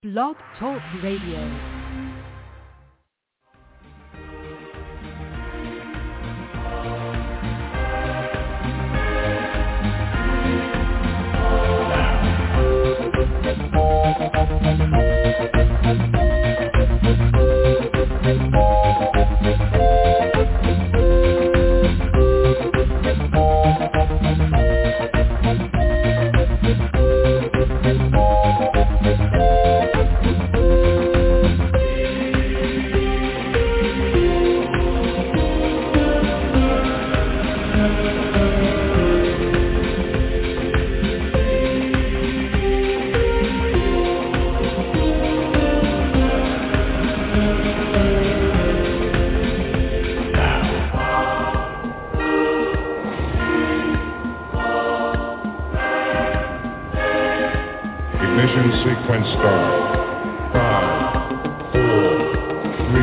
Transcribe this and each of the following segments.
Blog Talk Radio. Ignition sequence start. 5, 4, 3,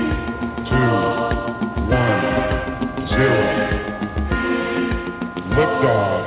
2, 1, 0. Liftoff.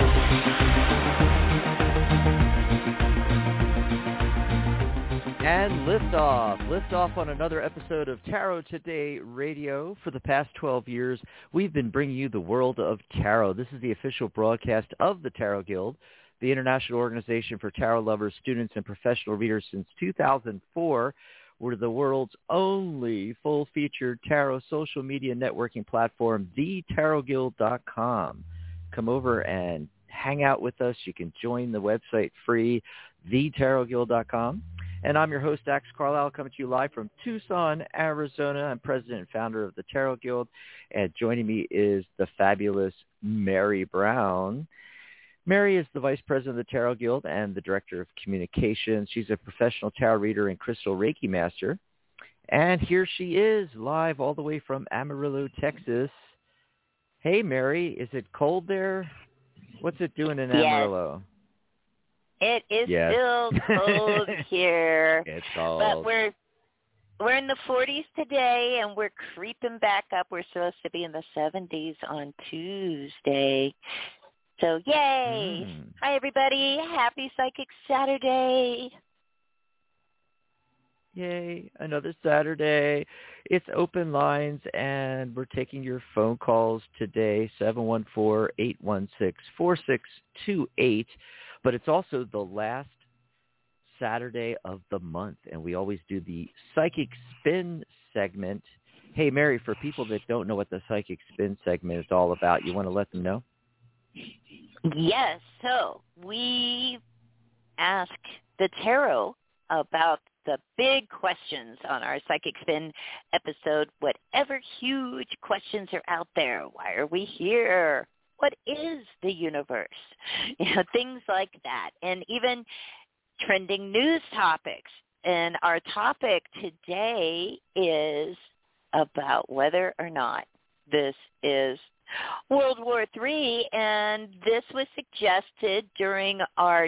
And liftoff on another episode of Tarot Today Radio. For the past 12 years, we've been bringing you the world of tarot. This is the official broadcast of the Tarot Guild, the international organization for tarot lovers, students, and professional readers since 2004. We're the world's only full-featured tarot social media networking platform, thetarotguild.com. Come over and hang out with us. You can join the website free, thetarotguild.com. And I'm your host, Dax Carlisle, coming to you live from Tucson, Arizona. I'm president and founder of the Tarot Guild, and joining me is the fabulous Mary Brown. Mary is the vice president of the Tarot Guild and the director of communications. She's a professional tarot reader and crystal Reiki master. And here she is, live all the way from Amarillo, Texas. Hey, Mary, is it cold there? What's it doing in Amarillo? It is still cold here. It's cold. But we're in the 40s today, and we're creeping back up. We're supposed to be in the 70s on Tuesday. So, yay. Hi, everybody. Happy Psychic Saturday. Yay, another Saturday. It's open lines, and we're taking your phone calls today, 714-816-4628. But it's also the last Saturday of the month, and we always do the Psychic Spin segment. Hey, Mary, for people that don't know what the Psychic Spin segment is all about, you want to let them know? Yes. So we ask the tarot about the big questions on our Psychic Spin episode, whatever huge questions are out there. Why are we here? What is the universe? Things like that. And even trending news topics. And our topic today is about whether or not this is World War III. And this was suggested during our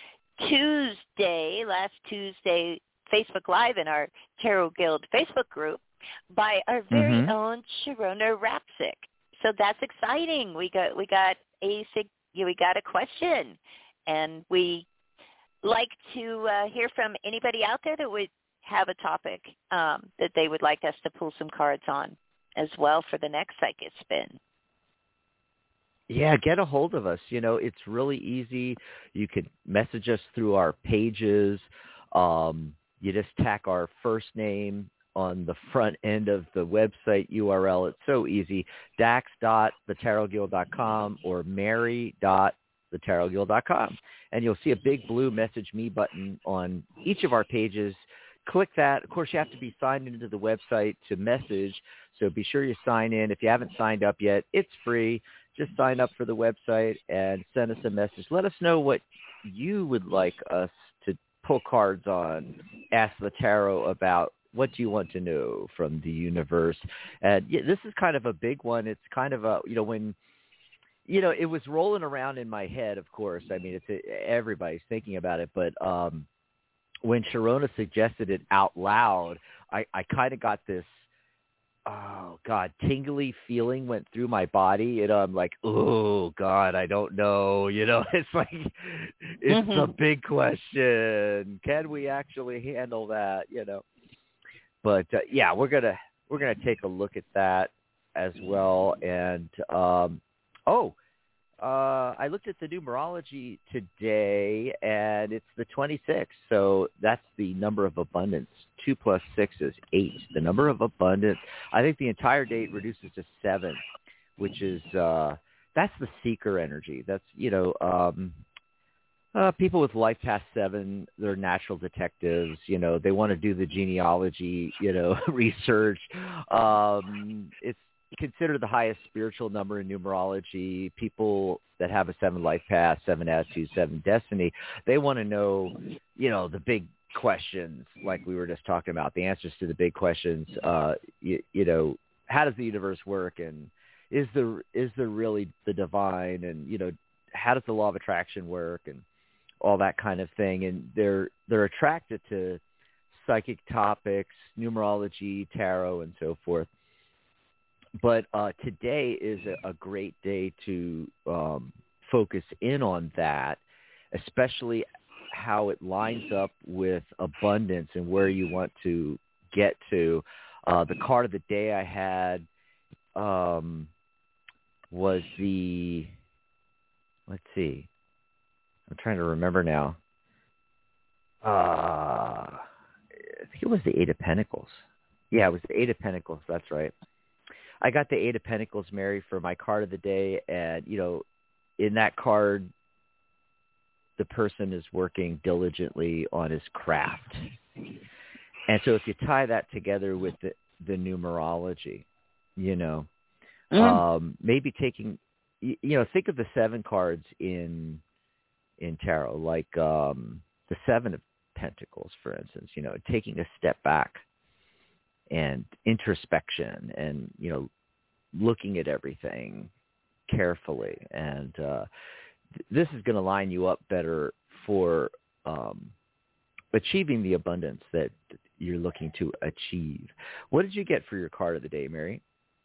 last Tuesday, Facebook Live in our Tarot Guild Facebook group by our very own Sharona Rapsic. So that's exciting. We got a question, and we like to hear from anybody out there that would have a topic that they would like us to pull some cards on as well for the next Psychic Spin. Yeah, get a hold of us. It's really easy. You can message us through our pages. You just tack our first name on the front end of the website URL. It's so easy, dax.thetarotguild.com or mary.thetarotguild.com. And you'll see a big blue message me button on each of our pages. Click that. Of course, you have to be signed into the website to message, so be sure you sign in. If you haven't signed up yet, it's free. Just sign up for the website and send us a message. Let us know what you would like us to pull cards on, ask the tarot about. What do you want to know from the universe? And this is kind of a big one. It's kind of a, when, it was rolling around in my head, of course. I mean, everybody's thinking about it. But when Sharona suggested it out loud, I kind of got this oh God, tingly feeling went through my body. You know, I'm like, oh God, I don't know. You know, it's like, it's a big question. Can we actually handle that? You know, but yeah, we're gonna take a look at that as well. And I looked at the numerology today, and it's the 26th. So that's the number of abundance. 2 plus 6 is 8. The number of abundance. I think the entire date reduces to 7, which is that's the seeker energy. That's, you know, people with life past 7, they're natural detectives. You know, they want to do the genealogy, you know, research. It's considered the highest spiritual number in numerology. People that have a 7 life path, 7 attitude, 7 destiny, they want to know, you know, the big questions, like we were just talking about, the answers to the big questions. You know, how does the universe work, and is there really the divine, and, you know, how does the law of attraction work, and all that kind of thing. And they're attracted to psychic topics, numerology, tarot, and so forth. But today is a great day to focus in on that, especially how it lines up with abundance and where you want to get to. The card of the day I had was the, let's see, I'm trying to remember now. I think it was the 8 of Pentacles. Yeah, it was the 8 of Pentacles. That's right. I got the 8 of Pentacles, Mary, for my card of the day. And, you know, in that card, the person is working diligently on his craft. And so if you tie that together with the numerology, you know, maybe taking, you know, think of the 7 cards in tarot, like the 7 of Pentacles, for instance, you know, taking a step back and introspection and, you know, looking at everything carefully. And this is going to line you up better for achieving the abundance that you're looking to achieve. What did you get for your card of the day, Mary?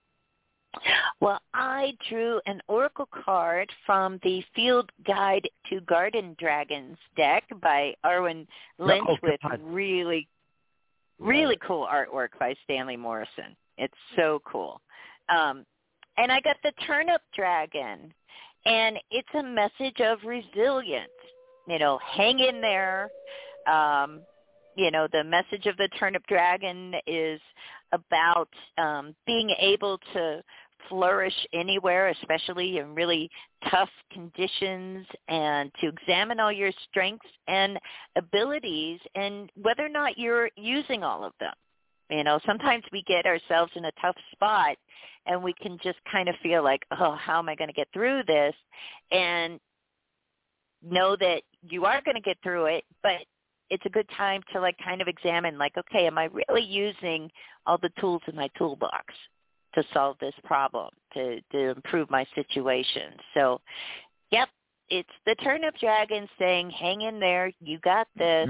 Well, I drew an oracle card from the Field Guide to Garden Dragons deck by Arwen Lynch with really cool artwork by Stanley Morrison. It's so cool. And I got the Turnip Dragon, and it's a message of resilience. You know, hang in there. You know, the message of the Turnip Dragon is about being able to flourish anywhere, especially in really tough conditions, and to examine all your strengths and abilities and whether or not you're using all of them. You know, sometimes we get ourselves in a tough spot and we can just kind of feel like, oh, how am I going to get through this? And know that you are going to get through it, but it's a good time to like kind of examine, like, okay, am I really using all the tools in my toolbox to solve this problem, to improve my situation? So, yep, it's the Turnip Dragon saying, hang in there, you got this.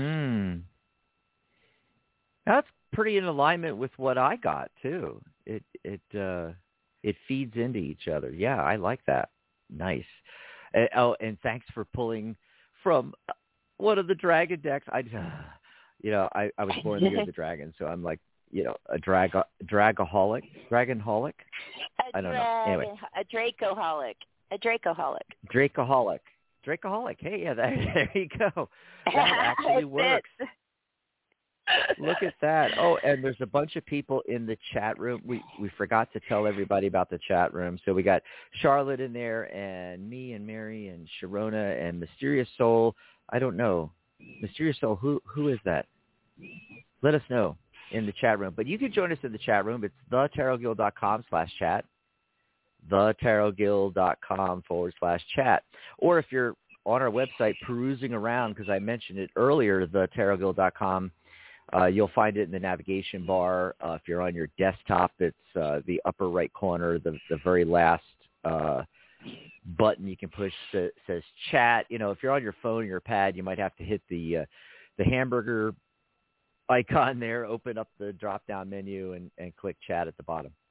That's pretty in alignment with what I got, too. It feeds into each other. Yeah, I like that. Nice. And thanks for pulling from one of the dragon decks. I was born the year of the dragon, so I'm like, you know, a dragonholic. I don't know. Anyway, a Dracoholic. Hey, yeah, there you go. That actually works. Look at that. Oh, and there's a bunch of people in the chat room. We forgot to tell everybody about the chat room. So we got Charlotte in there, and me and Mary and Sharona and Mysterious Soul. I don't know. Mysterious Soul, who is that? Let us know in the chat room. But you can join us in the chat room. It's thetarotguild.com/chat. thetarotguild.com/chat. Or if you're on our website perusing around, because I mentioned it earlier, thetarotguild.com, you'll find it in the navigation bar. If you're on your desktop, it's the upper right corner, the very last button you can push that says chat. You know, if you're on your phone or your pad, you might have to hit the hamburger icon there, open up the drop-down menu, and click chat at the bottom.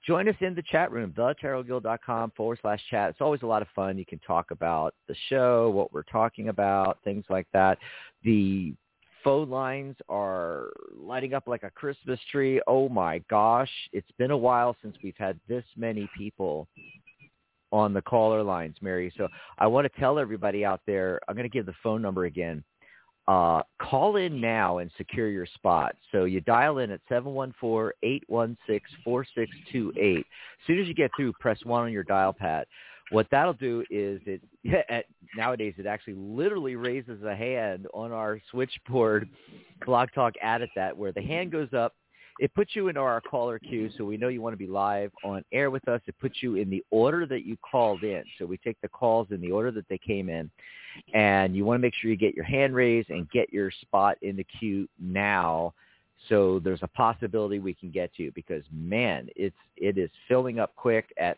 join us in the chat room, thetarotguild.com/chat. It's always a lot of fun. You can talk about the show, what we're talking about, things like that. The phone lines are lighting up like a Christmas tree. Oh, my gosh. It's been a while since we've had this many people on the caller lines, Mary. So I want to tell everybody out there, I'm going to give the phone number again. Call in now and secure your spot. So you dial in at 714-816-4628. As soon as you get through, press 1 on your dial pad. What that'll do is nowadays it actually literally raises a hand on our switchboard. Blog Talk added that, where the hand goes up. It puts you into our caller queue, so we know you want to be live on air with us. It puts you in the order that you called in. So we take the calls in the order that they came in. And you want to make sure you get your hand raised and get your spot in the queue now, so there's a possibility we can get to you, because, man, it is filling up quick at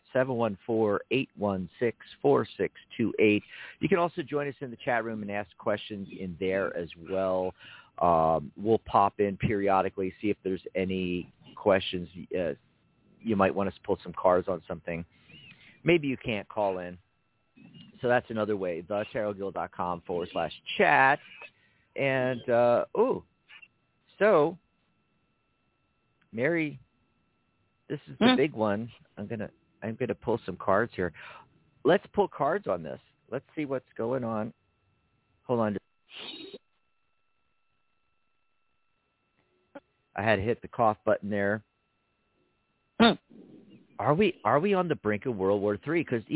714-816-4628. You can also join us in the chat room and ask questions in there as well. We'll pop in periodically, see if there's any questions. You might want us to pull some cards on something. Maybe you can't call in. So that's another way, thetarotguild.com/chat. And, so, Mary, this is the big one. I'm gonna pull some cards here. Let's pull cards on this. Let's see what's going on. Hold on. I had to hit the cough button there. Are we on the brink of World War III? Because,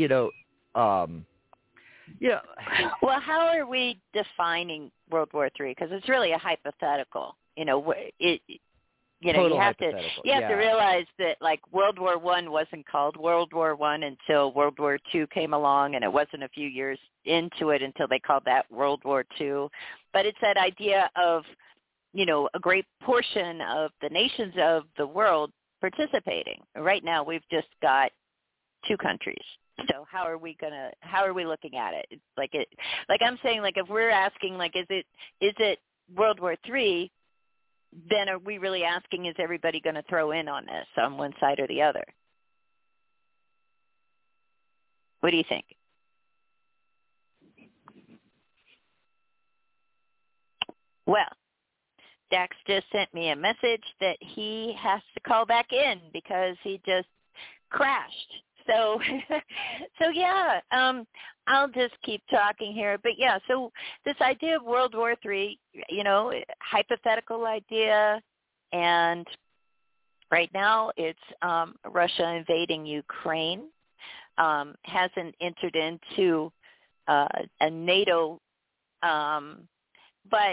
Well, how are we defining World War III? Because it's really a hypothetical. Total you have to realize that, like, World War I wasn't called World War I until World War II came along, and it wasn't a few years into it until they called that World War II. But it's that idea of, a great portion of the nations of the world participating. Right now, we've just got 2 countries. So how are we looking at it? It's like I'm saying, like, if we're asking, like, is it World War III, then are we really asking, is everybody going to throw in on this on one side or the other? What do you think? Well, Dax just sent me a message that he has to call back in because he just crashed. So yeah, I'll just keep talking here. But yeah, so this idea of World War III, hypothetical idea, and right now it's Russia invading Ukraine, hasn't entered into a NATO, but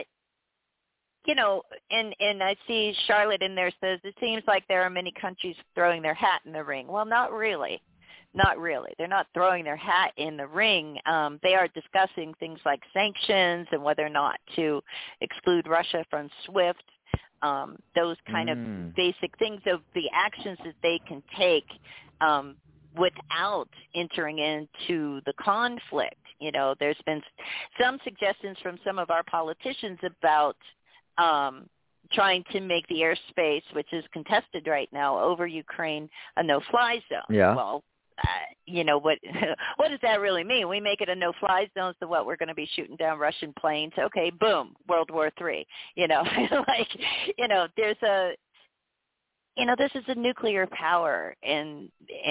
and I see Charlotte in there says, it seems like there are many countries throwing their hat in the ring. Well, not really. Not really. They're not throwing their hat in the ring. They are discussing things like sanctions and whether or not to exclude Russia from SWIFT, those kind of basic things of the actions that they can take without entering into the conflict. There's been some suggestions from some of our politicians about trying to make the airspace, which is contested right now over Ukraine, a no-fly zone. Yeah. Well, what does that really mean? We make it a no-fly zone, so what, we're going to be shooting down Russian planes? Okay, boom, World War III. There's a, this is a nuclear power, and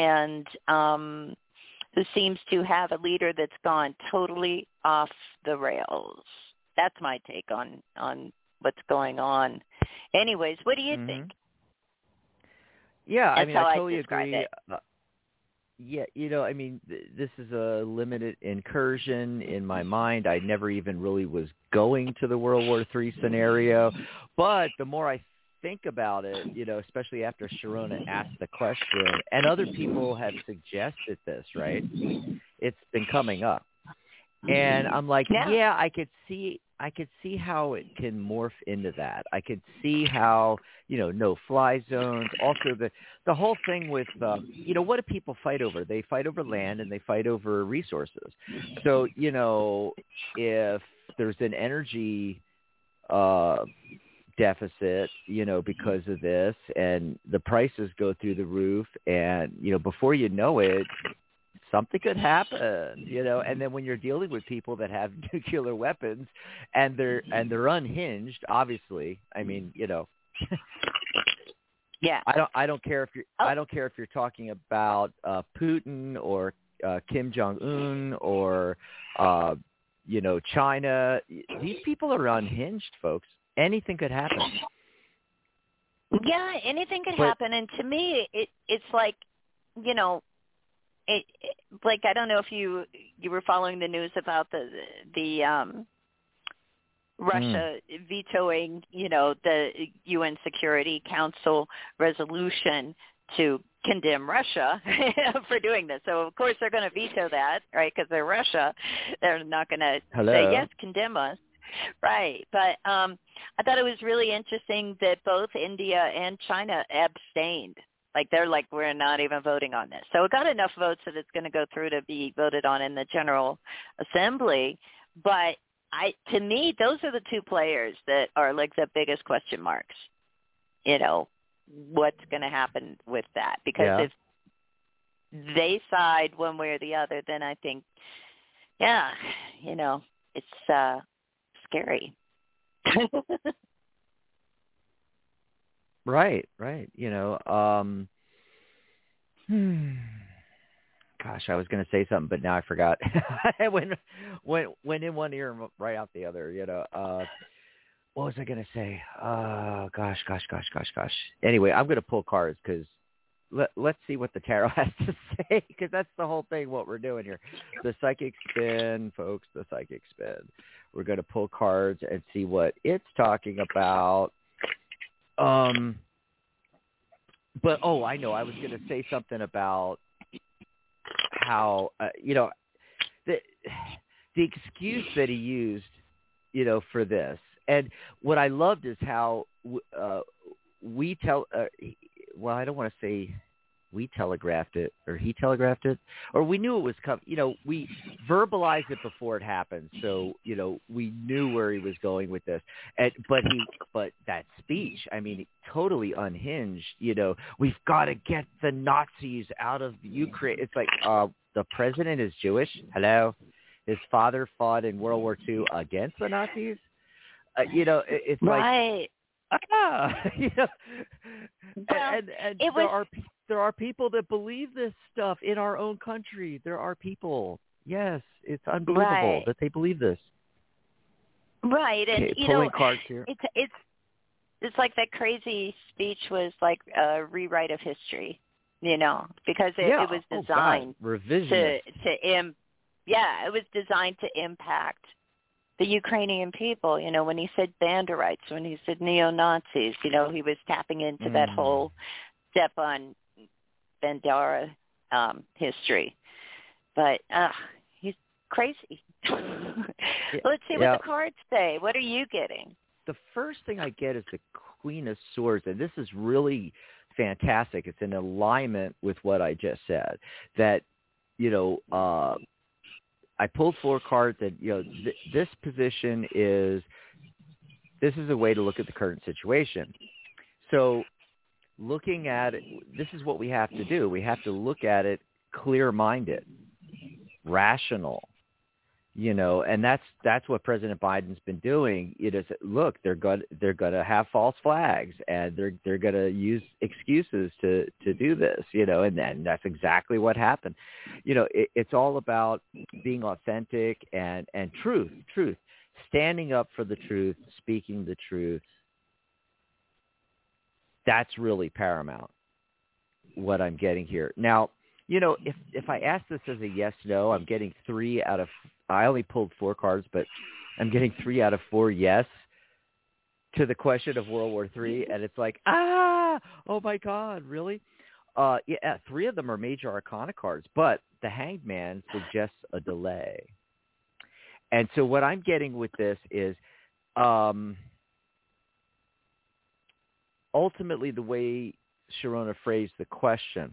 who seems to have a leader that's gone totally off the rails. That's my take on what's going on. Anyways, what do you think? Yeah, That's I totally describe agree. it. This is a limited incursion in my mind. I never even really was going to the World War III scenario. But the more I think about it, especially after Sharona asked the question, and other people have suggested this, right? It's been coming up. And I'm like, I could see how it can morph into that. I could see how, no-fly zones. Also, the whole thing with, what do people fight over? They fight over land and they fight over resources. So, if there's an energy deficit, because of this, and the prices go through the roof, and, before you know it, something could happen, and then when you're dealing with people that have nuclear weapons and they're unhinged, obviously, I mean, Yeah. I don't care if you're talking about Putin or Kim Jong-un or China. These people are unhinged, folks. Anything could happen. Yeah, anything could happen, and to me, it's like, like, I don't know if you were following the news about the Russia vetoing, the UN Security Council resolution to condemn Russia for doing this. So, of course, they're going to veto that, right, because they're Russia. They're not going to say, yes, condemn us. Right. But I thought it was really interesting that both India and China abstained. Like, they're like, we're not even voting on this. So it got enough votes that it's going to go through to be voted on in the General Assembly. But to me, those are the two players that are like the biggest question marks. What's going to happen with that? Because if they side one way or the other, then I think, it's scary. Right. Gosh, I was going to say something, but now I forgot. I went in one ear and right out the other. What was I going to say? Gosh. Anyway, I'm going to pull cards because let's see what the tarot has to say, because that's the whole thing. What we're doing here, the psychic spin, folks. The psychic spin. We're going to pull cards and see what it's talking about. But I know. I was going to say something about how the excuse that he used, for this, and what I loved is how we tell. Well, I don't want to say we telegraphed it or he telegraphed it, or we knew it was coming. We verbalized it before it happened, so we knew where he was going with this. But that speech, I mean, totally unhinged. We've got to get the Nazis out of Ukraine. It's like the president is Jewish. Hello, his father fought in World War II against the Nazis. It's right. Like and there are people that believe this stuff in our own country. There are people. Yes, it's unbelievable that they believe this. Right, and pulling cards here. It's like that crazy speech was like a rewrite of history, because it was designed it was designed to impact the Ukrainian people. When he said Banderites, when he said neo-Nazis, he was tapping into that whole Stepan Bandera history. But he's crazy. Let's see what the cards say. What are you getting? The first thing I get is the Queen of Swords, and this is really fantastic. It's in alignment with what I just said. That, I pulled 4 cards, and this position is a way to look at the current situation. So, looking at it, this is what we have to do. We have to look at it clear-minded, rational. And that's what President Biden's been doing. Look, they're going to have false flags, and they're going to use excuses to do this, and then that's exactly what happened. It's all about being authentic and truth, standing up for the truth, speaking the truth. That's really paramount, what I'm getting here. Now, if I ask this as a yes/no, I'm getting 3 out of. I only pulled 4 cards, but I'm getting 3 out of 4 yes to the question of World War III, and it's like, oh my God, really? 3 of them are major arcana cards, but the Hanged Man suggests a delay. And so what I'm getting with this is ultimately the way Sharona phrased the question,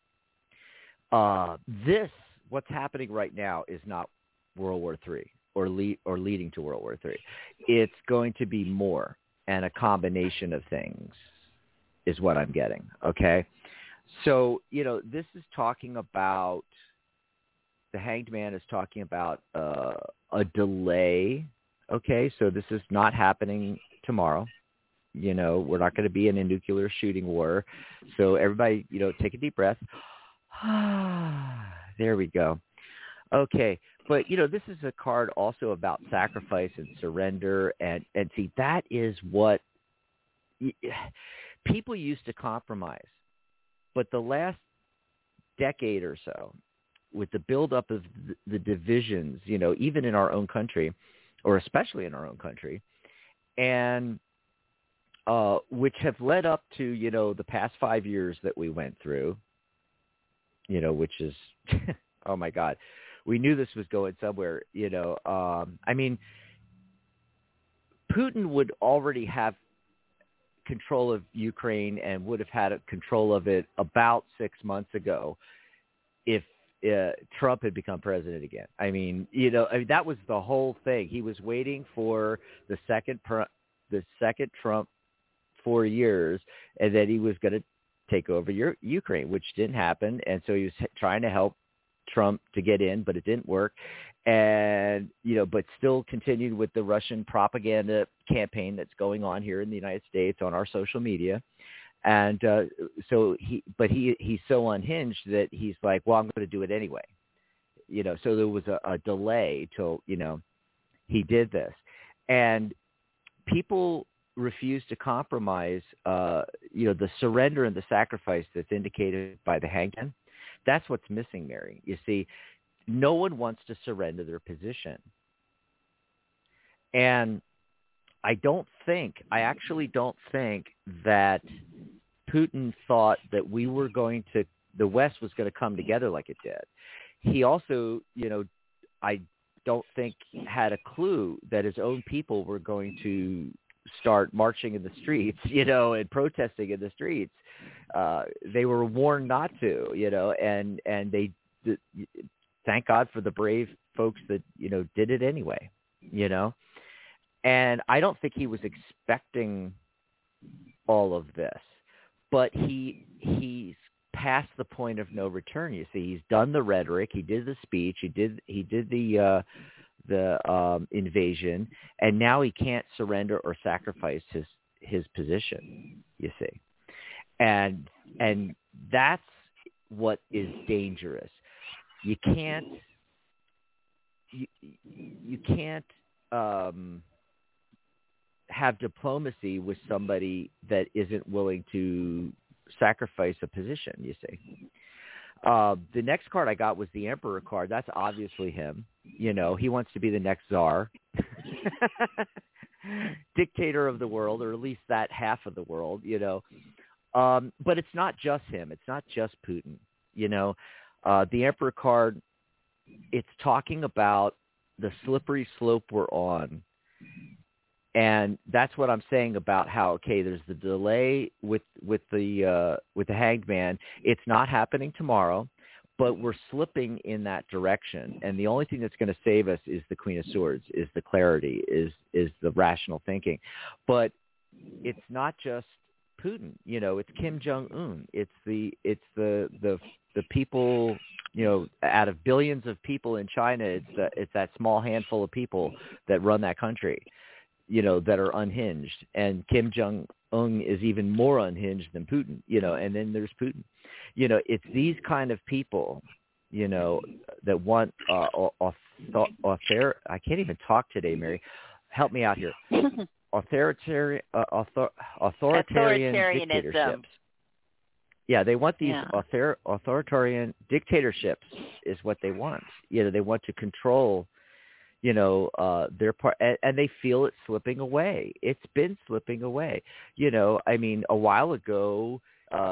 what's happening right now is not World War III or leading to World War III. It's going to be more. and a combination of things is what I'm getting. Okay. So, this is talking about, the Hanged Man is talking about a delay. Okay. So this is not happening tomorrow. We're not going to be in a nuclear shooting war. So everybody, take a deep breath. There we go. Okay. But, this is a card also about sacrifice and surrender. And see, that is what people used to compromise. But the last decade or so, with the buildup of the divisions, even in our own country, or especially in our own country, and which have led up to, the past 5 years that we went through, which is, oh my God, we knew this was going somewhere, I mean, Putin would already have control of Ukraine and would have had control of it about 6 months ago if Trump had become president again. I mean, that was the whole thing. He was waiting for the second Trump 4 years, and then he was going to take over Ukraine, which didn't happen. And so he was trying to help Trump to get in, but it didn't work. And, but still continued with the Russian propaganda campaign that's going on here in the United States on our social media. And so he's so unhinged that he's like, well, I'm going to do it anyway. So there was a delay till, he did this. And people refuse to compromise, the surrender and the sacrifice that's indicated by the Hanged Man. That's what's missing, Mary. You see, no one wants to surrender their position. And I actually don't think that Putin thought that the West was going to come together like it did. He also, I don't think had a clue that his own people were going to start marching in the streets, and protesting in the streets. They were warned not to, and they, thank God for the brave folks that, did it anyway, and I don't think he was expecting all of this, but he's past the point of no return. You see, he's done the rhetoric. He did the speech. He did the invasion, and now he can't surrender or sacrifice his position. You see, and that's what is dangerous. You can't have diplomacy with somebody that isn't willing to sacrifice a position. You see. The next card I got was the Emperor card. That's obviously him. He wants to be the next czar, dictator of the world, or at least that half of the world, But it's not just him. It's not just Putin. The Emperor card, it's talking about the slippery slope we're on. And that's what I'm saying about how, okay, there's the delay with the Hanged Man. It's not happening tomorrow, but we're slipping in that direction. And the only thing that's going to save us is the Queen of Swords, is the clarity, is the rational thinking. But it's not just Putin. It's Kim Jong-un. It's the people. Out of billions of people in China, it's that small handful of people that run that country. That are unhinged, and Kim Jong-un is even more unhinged than Putin, and then there's Putin. It's these kind of people, that want I can't even talk today, Mary. Help me out here. Authoritarian dictatorships. Yeah, they want these authoritarian dictatorships is what they want. They want to control their part, and they feel it slipping away. It's been slipping away. I mean, a while ago,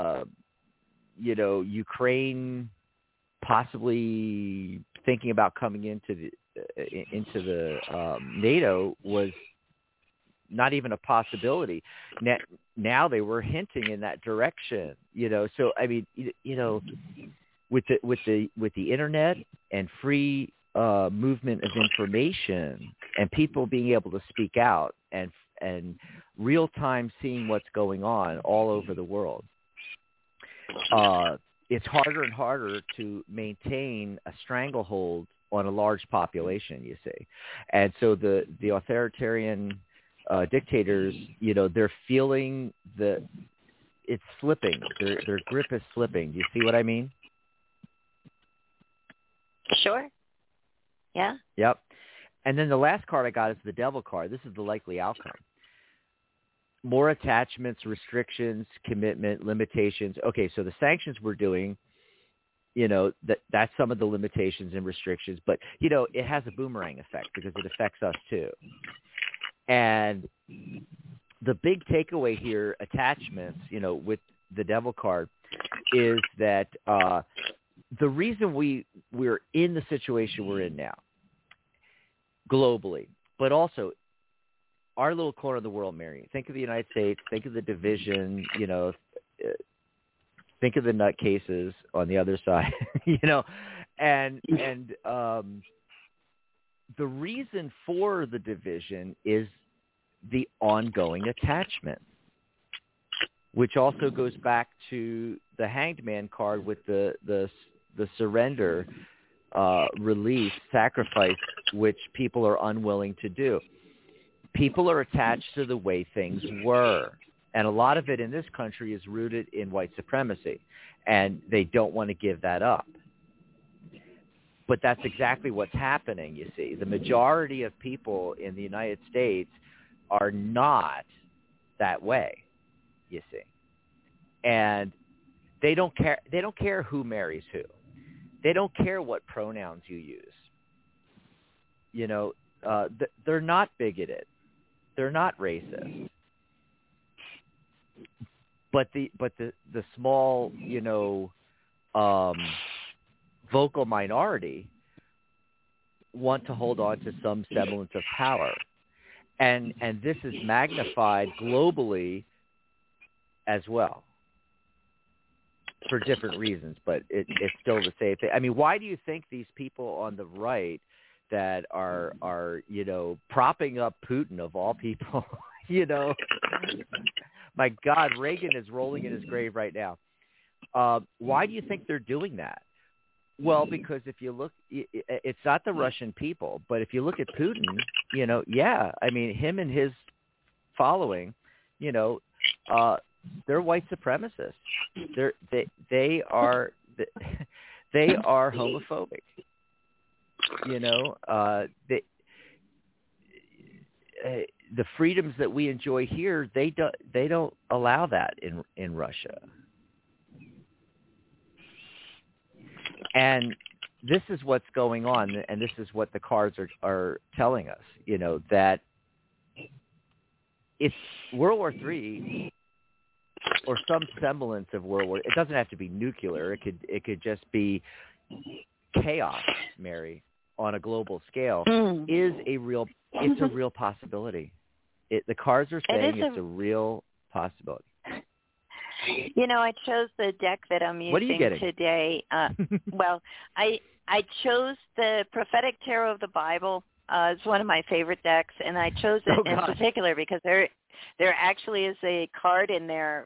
Ukraine possibly thinking about coming into the NATO was not even a possibility. Now they were hinting in that direction. So I mean, with the internet and free movement of information and people being able to speak out and and real time seeing what's going on all over the world. It's harder and harder to maintain a stranglehold on a large population, you see. And so the authoritarian dictators, they're feeling it's slipping. Their grip is slipping. Do you see what I mean? Sure. Yeah. Yep. And then the last card I got is the Devil card. This is the likely outcome. More attachments, restrictions, commitment, limitations. Okay, so the sanctions we're doing, that's some of the limitations and restrictions, but, it has a boomerang effect because it affects us too. And the big takeaway here, attachments, with the Devil card, is that the reason we're in the situation we're in now, globally, but also our little corner of the world, Mary. Think of the United States. Think of the division. Think of the nutcases on the other side. And the reason for the division is the ongoing attachment, which also goes back to the Hanged Man card with the surrender, release, sacrifice, which people are unwilling to do. People are attached to the way things were. And a lot of it in this country is rooted in white supremacy. And they don't want to give that up. But that's exactly what's happening, you see. The majority of people in the United States are not that way, you see. And they don't care. They don't care who marries who. They don't care what pronouns you use. They're not bigoted. They're not racist. But the small, vocal minority want to hold on to some semblance of power. And this is magnified globally as well for different reasons, but it's still the same thing. I mean, why do you think these people on the right that are propping up Putin of all people, my God, Reagan is rolling in his grave right now. Why do you think they're doing that? Well, because if you look, it's not the Russian people, but if you look at Putin, him and his following, they're white supremacists. They are homophobic. The freedoms that we enjoy here, they don't allow that in Russia. And this is what's going on, and this is what the cards are telling us, that if World War III or some semblance of World War, it doesn't have to be nuclear. It could just be chaos, Mary, on a global scale, is a real possibility. The cards are saying it's a real possibility. I chose the deck that I'm using today. Well, I chose the Prophetic Tarot of the Bible. It's one of my favorite decks, and I chose it in particular because there actually is a card in there.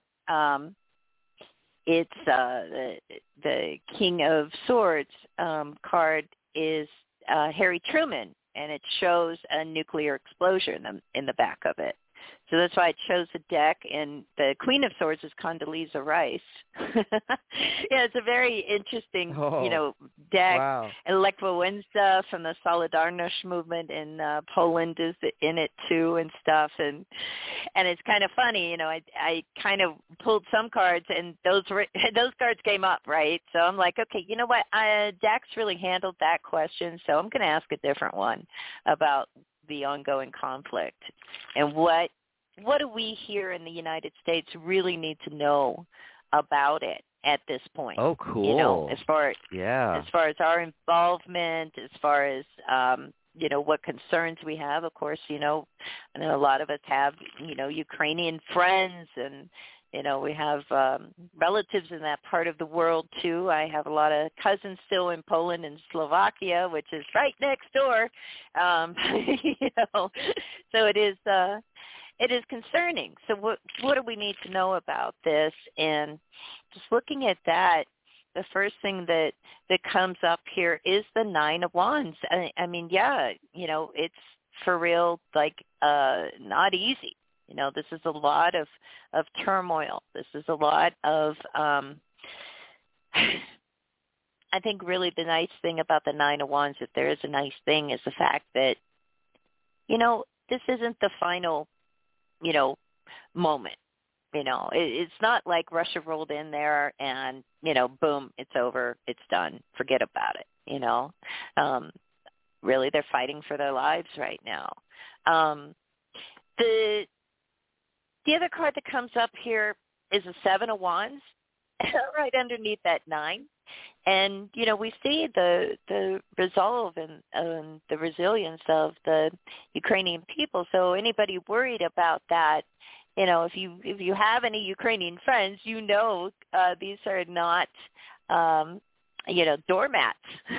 It's the King of Swords card is Harry Truman, and it shows a nuclear explosion in the back of it. So that's why I chose the deck, and the Queen of Swords is Condoleezza Rice. It's a very interesting, deck. Wow. And Lech Wałęsa from the Solidarność movement in Poland is in it too and stuff. And it's kind of funny, I kind of pulled some cards, and those cards came up, right? So I'm like, okay, you know what? Dax really handled that question, so I'm going to ask a different one about the ongoing conflict and what do we here in the United States really need to know about it at this point? Oh, cool. As far as our involvement, as far as what concerns we have. Of course, I know a lot of us have Ukrainian friends, and we have relatives in that part of the world too. I have a lot of cousins still in Poland and Slovakia, which is right next door. So it is concerning. So what do we need to know about this? And just looking at that, the first thing that comes up here is the Nine of Wands. I mean, yeah, it's for real, like not easy. This is a lot of turmoil. This is a lot of, I think really the nice thing about the Nine of Wands, if there is a nice thing, is the fact that, this isn't the final, moment. It's not like Russia rolled in there and, boom, it's over, it's done, forget about it, Really, they're fighting for their lives right now. The other card that comes up here is the Seven of Wands, right underneath that 9. And, we see the resolve and the resilience of the Ukrainian people. So anybody worried about that, if you have any Ukrainian friends, these are not, doormats.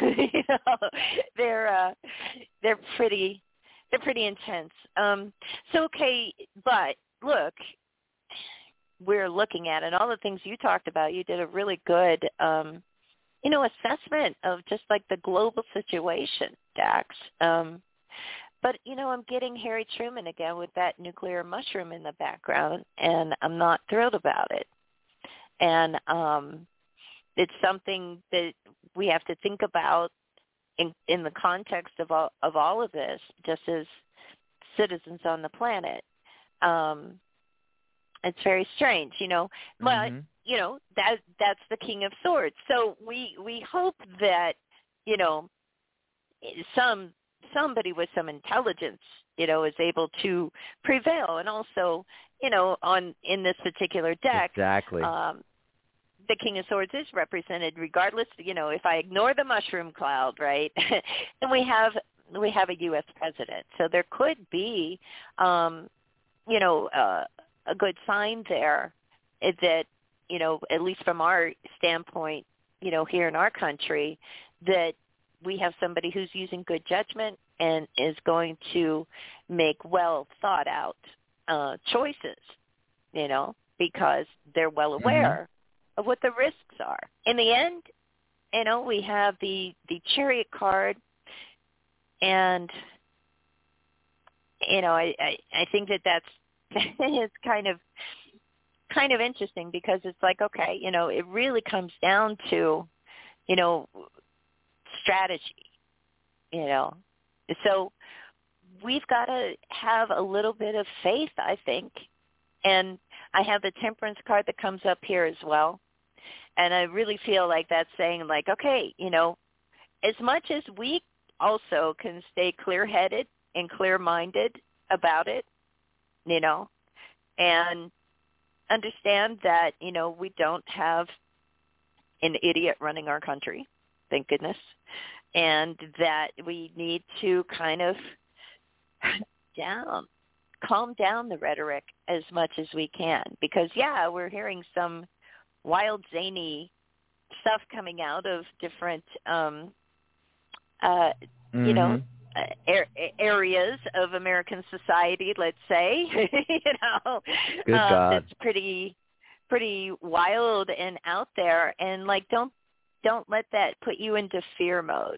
They're pretty intense. Okay, but look, we're looking at, and all the things you talked about, you did a really good, assessment of just like the global situation, Dax. But, I'm getting Harry Truman again with that nuclear mushroom in the background, and I'm not thrilled about it. And it's something that we have to think about in the context of all of this, just as citizens on the planet. It's very strange, but, that's the King of Swords. So we hope that, somebody with some intelligence, is able to prevail. And also, in this particular deck, exactly. The King of Swords is represented regardless, if I ignore the mushroom cloud, right, then we have a U.S. president. So there could be, a good sign there that, at least from our standpoint, here in our country, that we have somebody who's using good judgment and is going to make well thought out choices, because they're well aware of what the risks are. In the end, we have the Chariot card, and I think that's it's kind of interesting, because it's like, okay, it really comes down to strategy, so we've got to have a little bit of faith, I think. And I have the Temperance card that comes up here as well. And I really feel like that's saying, like, okay, as much as we also can stay clear-headed and clear-minded about it, and understand that, we don't have an idiot running our country, thank goodness, and that we need to kind of calm down the rhetoric as much as we can. Because, yeah, we're hearing some wild, zany stuff coming out of different, areas of American society, let's say, Good God. That's pretty wild and out there. And like, don't let that put you into fear mode.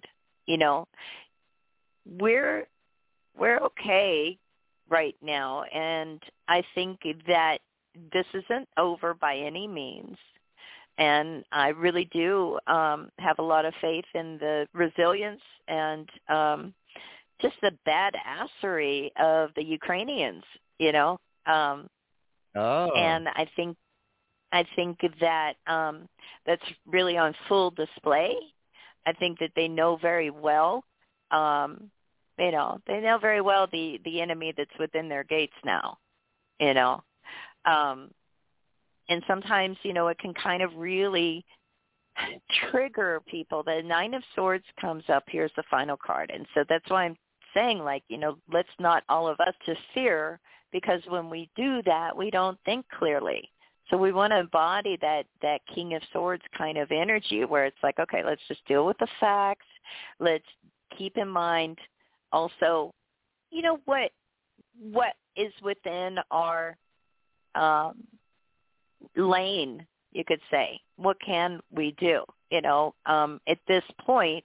We're okay right now, and I think that this isn't over by any means. And I really do have a lot of faith in the resilience and just the badassery of the Ukrainians, And I think that that's really on full display. I think that they know very well, they know very well the enemy that's within their gates now, and sometimes, it can kind of really trigger people. The Nine of Swords comes up. Here's the final card. And so that's why I'm saying, like, let's not all of us just fear, because when we do that, we don't think clearly. So we want to embody that King of Swords kind of energy, where it's like, okay, let's just deal with the facts. Let's keep in mind also, what what is within our lane, you could say. What can we do? At this point,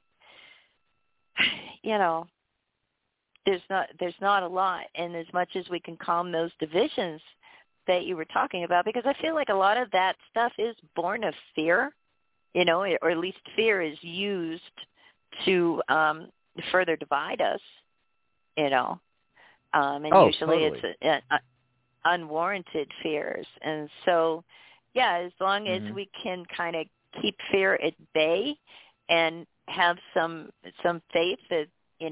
there's not a lot. And as much as we can calm those divisions that you were talking about, because I feel like a lot of that stuff is born of fear, or at least fear is used to further divide us, and usually totally. it's unwarranted fears. And so, yeah, as long as Mm-hmm. we can kind of keep fear at bay and have some faith that,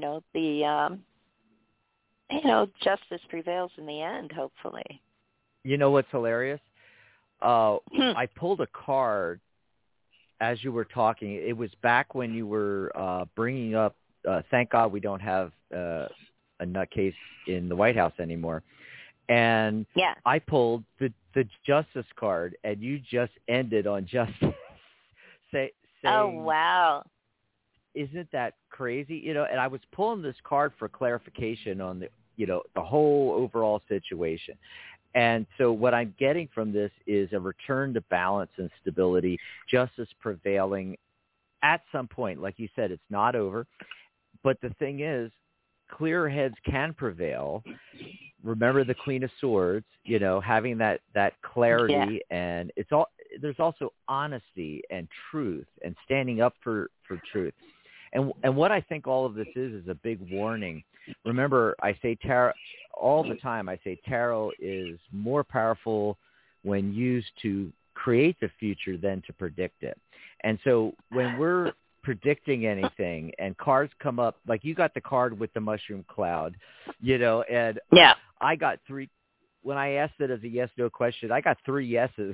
justice prevails in the end, hopefully. You know what's hilarious? I pulled a card as you were talking. It was back when you were bringing up, thank God we don't have a nutcase in the White House anymore. And Yeah. I pulled the justice card, and you just ended on justice. saying, Oh, wow. Isn't that crazy? And I was pulling this card for clarification on the whole overall situation. And so what I'm getting from this is a return to balance and stability, justice prevailing at some point. Like you said, it's not over. But the thing is, clear heads can prevail. Remember the Queen of Swords, having that clarity, and there's also honesty and truth and standing up for truth. And what I think all of this is a big warning. Remember, I say tarot all the time. I say tarot is more powerful when used to create the future than to predict it. And so when we're predicting anything and cards come up, like you got the card with the mushroom cloud, and Yeah. I got 3. When I asked it as a yes/no question, I got 3 yeses.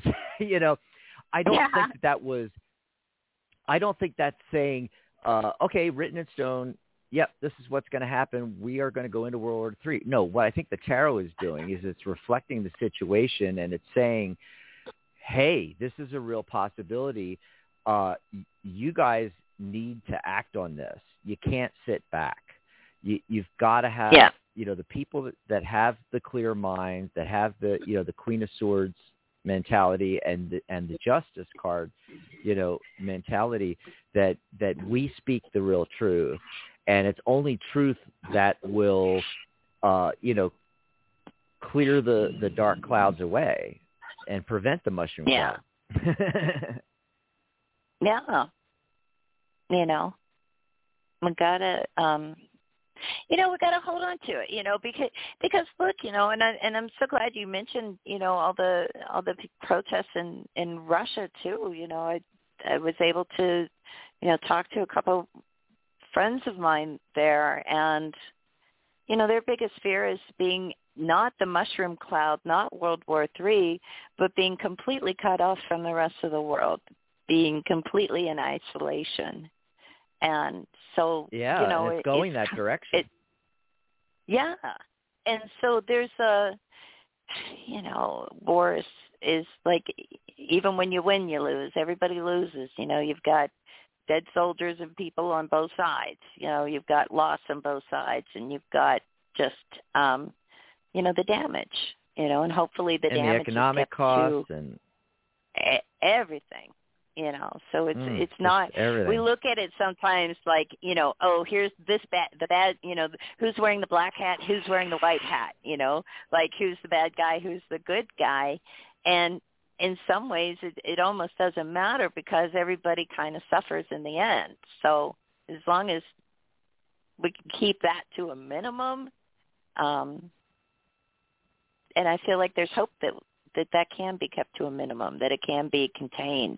I don't think that was. I don't think that's saying, okay, written in stone. Yep, this is what's going to happen. We are going to go into World War III. No, what I think the tarot is doing is it's reflecting the situation, and it's saying, hey, this is a real possibility. You guys need to act on this. You can't sit back. You've got to have, the people that have the clear minds, that have the, the Queen of Swords mentality and the Justice card, mentality that we speak the real truth. And it's only truth that will, clear the dark clouds away and prevent the mushroom cloud. Yeah. We gotta, we gotta hold on to it, because look, and I'm so glad you mentioned, all the protests in Russia too. I was able to, talk to a couple friends of mine there, and their biggest fear is being not the mushroom cloud, not World War III, but being completely cut off from the rest of the world, being completely in isolation. And so, it's going that direction. And so there's war is like, even when you win, you lose. Everybody loses. You've got dead soldiers and people on both sides. You've got loss on both sides, and you've got just, the damage, and hopefully the damage the economic costs and everything. So it's not, everything. We look at it sometimes like, here's the bad, who's wearing the black hat, who's wearing the white hat, like who's the bad guy, who's the good guy. And in some ways it almost doesn't matter, because everybody kind of suffers in the end. So as long as we can keep that to a minimum, and I feel like there's hope that can be kept to a minimum, that it can be contained.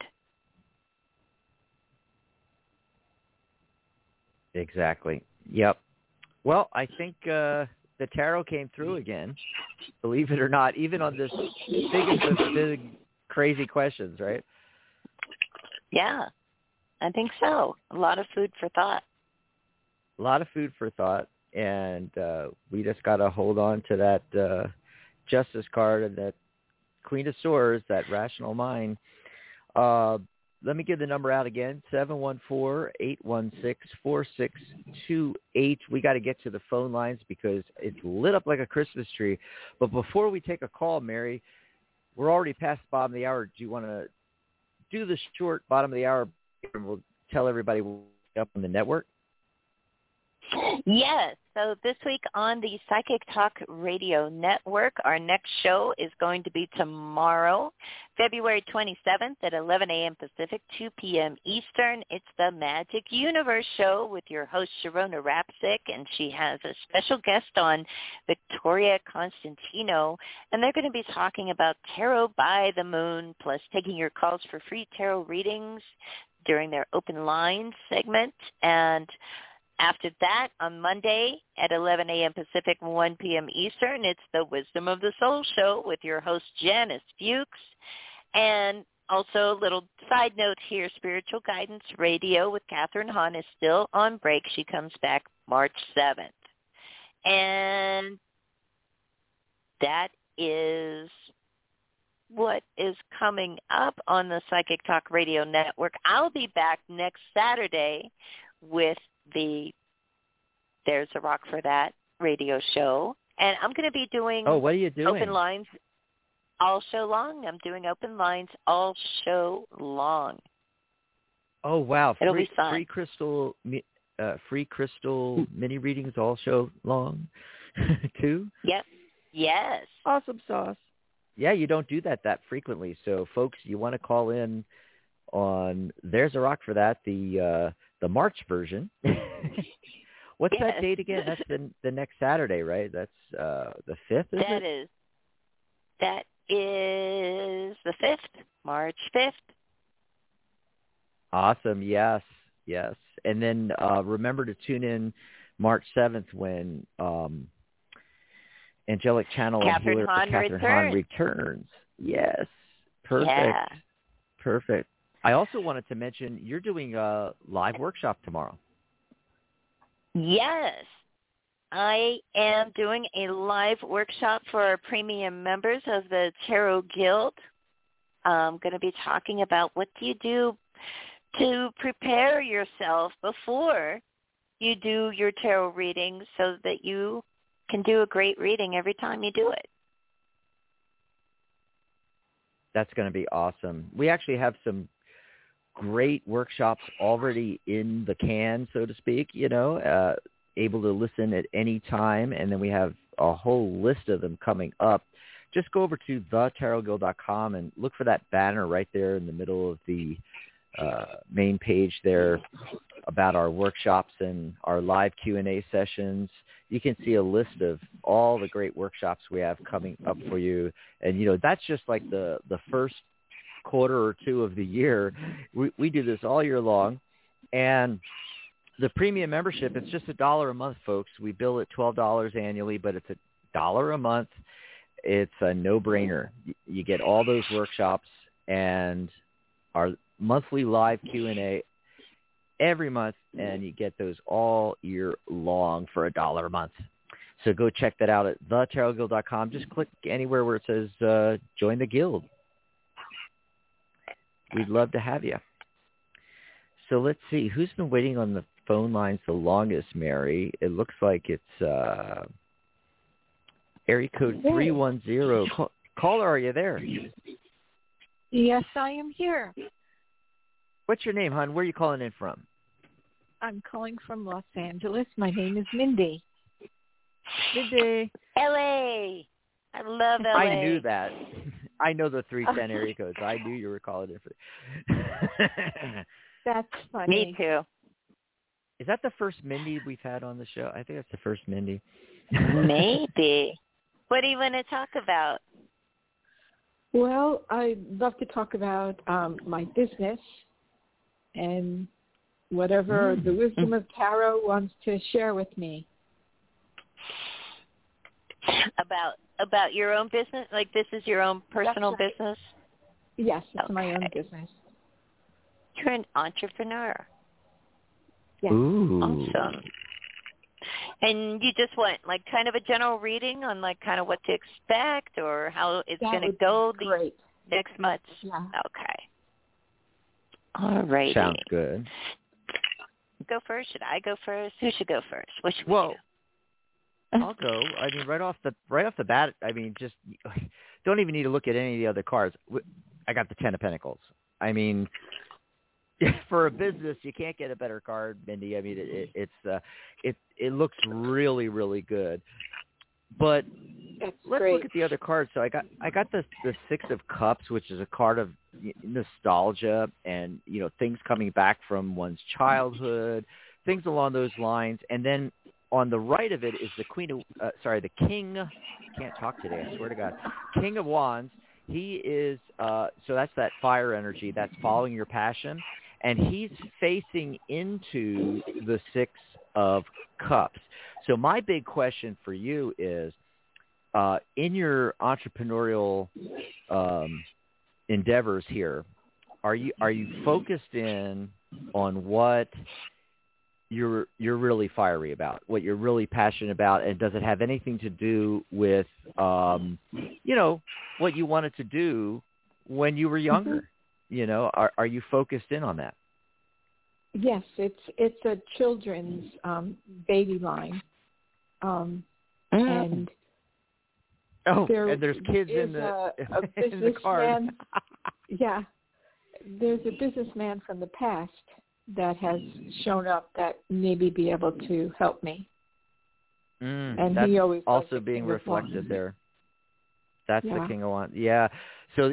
Exactly. Yep. Well, I think the tarot came through again, believe it or not, even on this biggest of big, crazy questions, right? Yeah, I think so. A lot of food for thought. A lot of food for thought, and we just got to hold on to that Justice card and that Queen of Swords, that rational mind. let me give the number out again, 714-816-4628. We got to get to the phone lines because it's lit up like a Christmas tree. But before we take a call, Mary, we're already past the bottom of the hour. Do you want to do the short bottom of the hour and we'll tell everybody what's up on the network? Yes. So this week on the Psychic Talk Radio Network, our next show is going to be tomorrow, February 27th at 11 a.m. Pacific, 2 p.m. Eastern. It's the Magic Universe Show with your host, Sharona Rapsick, and she has a special guest on, Victoria Constantino, and they're going to be talking about Tarot by the Moon, plus taking your calls for free tarot readings during their open lines segment. And after that, on Monday at 11 a.m. Pacific, 1 p.m. Eastern, it's the Wisdom of the Soul Show with your host, Janice Fuchs. And also, a little side note here, Spiritual Guidance Radio with Catherine Hahn is still on break. She comes back March 7th. And that is what is coming up on the Psychic Talk Radio Network. I'll be back next Saturday with the There's a Rock for That radio show. And I'm going to be doing what are you doing? Open lines all show long. I'm doing open lines all show long. Oh, wow. It'll be fun. Free crystal mini readings all show long too? Yep. Yes. Awesome sauce. Yeah, you don't do that frequently. So, folks, you want to call in on There's a Rock for That, the March version. What's that date again? That's the next Saturday, right? That's the 5th, That is the 5th, March 5th. Awesome. Yes. And then remember to tune in March 7th when Angelic Channel Catherine Hahn returns. Yes. Perfect. Yeah. Perfect. I also wanted to mention you're doing a live workshop tomorrow. Yes. I am doing a live workshop for our premium members of the Tarot Guild. I'm going to be talking about what do you do to prepare yourself before you do your tarot readings so that you can do a great reading every time you do it. That's going to be awesome. We actually have some great workshops already in the can, so to speak, able to listen at any time. And then we have a whole list of them coming up. Just go over to thetarotguild.com and look for that banner right there in the middle of the main page there about our workshops and our live Q&A sessions. You can see a list of all the great workshops we have coming up for you. And, that's just like the first quarter or two of the year. We do this all year long. And the premium membership, it's just $1 a month, folks. We bill at $12 annually, but it's $1 a month. It's a no-brainer. You get all those workshops and our monthly live Q&A every month, and you get those all year long for $1 a month. So go check that out at thetarotguild.com. Just click anywhere where it says join the guild. We'd love to have you. So let's see. Who's been waiting on the phone lines the longest, Mary? It looks like it's area code 310. Caller, are you there? Yes, I am here. What's your name, hon? Where are you calling in from? I'm calling from Los Angeles. My name is Mindy. Mindy. LA. I love LA. I knew that. I know the 310 area codes. I knew you were calling in for. That's funny. Me too. Is that the first Mindy we've had on the show? I think that's the first Mindy. Maybe. What do you want to talk about? Well, I'd love to talk about my business and whatever the wisdom of tarot wants to share with me. About your own business? Like this is your own personal business? Yes, it's my own business. You're an entrepreneur. Yes. Ooh. Awesome. And you just want like kind of a general reading on like kind of what to expect or how it's going to go these next month? Yeah. Okay. All righty. Sounds good. Go first? Should I go first? Who should go first? What should we Well, do? I'll go. I mean, right off the bat, I mean, just don't even need to look at any of the other cards. I got the Ten of Pentacles. I mean, for a business, you can't get a better card, Mindy. I mean, it looks really, really good. But let's look at the other cards. So I got the Six of Cups, which is a card of nostalgia and things coming back from one's childhood, things along those lines. And then on the right of it is the the King. I can't talk today. I swear to God. King of Wands. He is so that's that fire energy that's following your passion, and he's facing into the Six of Cups. So my big question for you is, in your entrepreneurial endeavors here, are you focused in on what you're really fiery about, what you're really passionate about, and does it have anything to do with what you wanted to do when you were younger? Are you focused in on that? Yes, it's a children's baby line, and and there's kids in the in the card. Yeah, there's a businessman from the past that has shown up that maybe be able to help me. And that's he always also being reflected there. That's the King of Wands. Yeah. So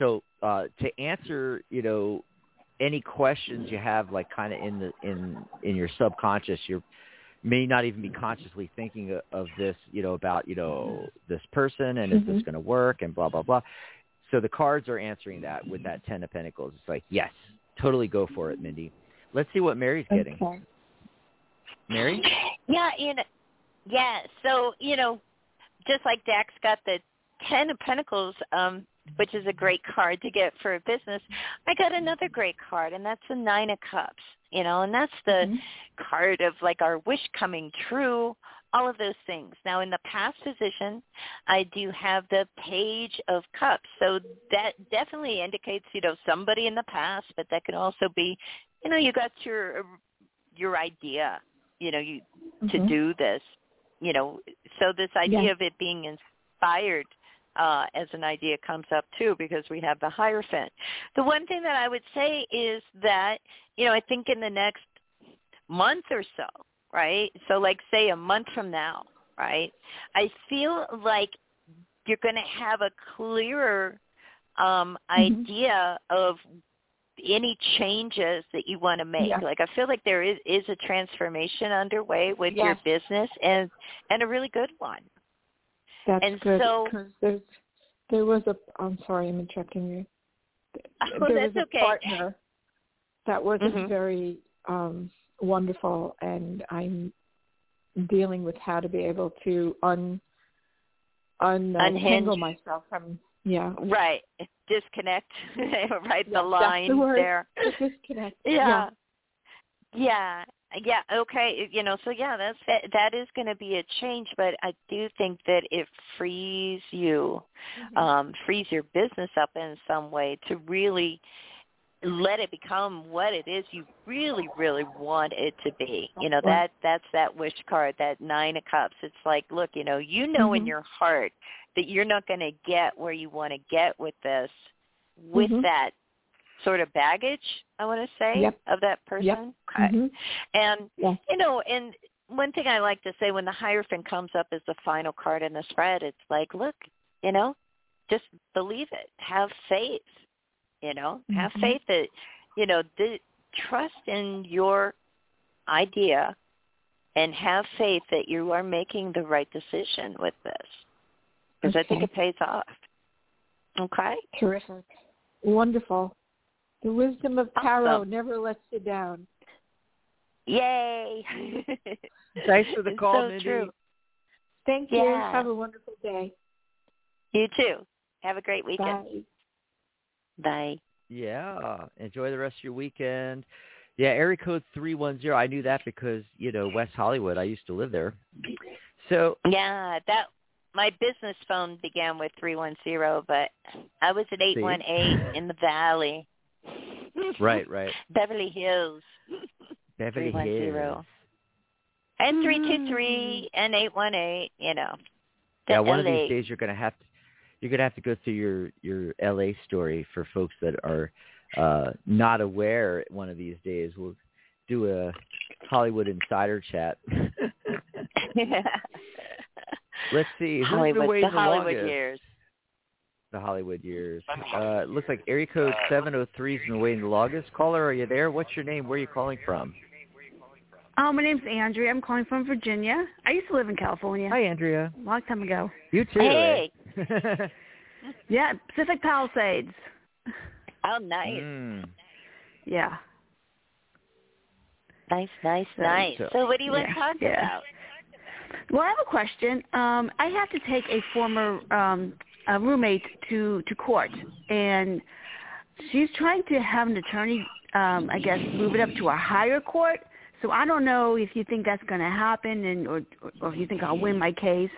to answer, any questions you have, like kind of in your subconscious, you may not even be consciously thinking of this, about this person and is this going to work and blah blah blah. So the cards are answering that with that Ten of Pentacles. It's like, yes, totally go for it, Mindy. Let's see what Mary's getting. Okay. Mary? Yeah, so, just like Dax got the Ten of Pentacles, which is a great card to get for a business, I got another great card, and that's the Nine of Cups, and that's the card of, like, our wish coming true, all of those things. Now, in the past position, I do have the Page of Cups, so that definitely indicates, somebody in the past, but that can also be, you got your idea, to do this, so this idea of it being inspired as an idea comes up too, because we have the Hierophant. The one thing that I would say is that, I think in the next month or so, right? So like say a month from now, right? I feel like you're going to have a clearer idea of any changes that you want to make. Yeah. Like I feel like there is a transformation underway with your business, and a really good one. That's good. So there was I'm sorry, I'm interrupting you. There was a partner that wasn't very wonderful, and I'm dealing with how to be able to untangle myself from. Yeah. Right. Disconnect. Right. The line there. Disconnect. Yeah. Yeah. Yeah. Okay. So that is going to be a change, but I do think that it frees you, frees your business up in some way to really let it become what it is you really, really want it to be. That's that wish card, that Nine of Cups. It's like, look, in your heart that you're not going to get where you want to get with this, with that sort of baggage, I want to say, of that person. Yep. Okay. And, and one thing I like to say when the Hierophant comes up as the final card in the spread, it's like, look, just believe it. Have faith, have faith that, trust in your idea and have faith that you are making the right decision with this. Because I think it pays off. Okay? Terrific. Wonderful. The wisdom of tarot never lets you down. Yay. Thanks for the call, so Mindy. True. Thank you. Have a wonderful day. You too. Have a great weekend. Bye. Bye. Yeah. Enjoy the rest of your weekend. Yeah, area code 310. I knew that because, West Hollywood. I used to live there. So yeah, my business phone began with 310, but I was at 818 in the Valley. Right. Beverly Hills. Beverly 310. Hills. And 323 and 818, Yeah, one LA. of these days you're gonna have to go through your LA story for folks that are not aware. One of these days we'll do a Hollywood Insider chat. Let's see. Who's been waiting the longest? Years. The Hollywood years. It looks like area code 703's been waiting the longest. Caller, are you there? What's your name? Where are you calling from? Oh, my name's Andrea. I'm calling from Virginia. I used to live in California. Hi, Andrea. A long time ago. You too. Hey. Right? Yeah, Pacific Palisades. Oh, nice. Yeah. Nice. So what do you want to talk about? Well, I have a question. I have to take a former roommate to court, and she's trying to have an attorney, I guess, move it up to a higher court. So I don't know if you think that's going to happen, or if you think I'll win my case.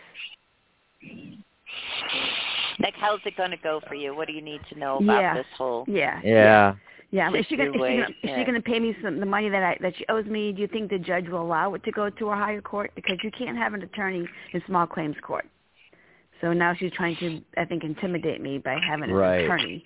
Like, how's it going to go for you? What do you need to know about this whole? Yeah. Is she going to pay me the money that she owes me? Do you think the judge will allow it to go to a higher court? Because you can't have an attorney in small claims court. So now she's trying to, I think, intimidate me by having an attorney.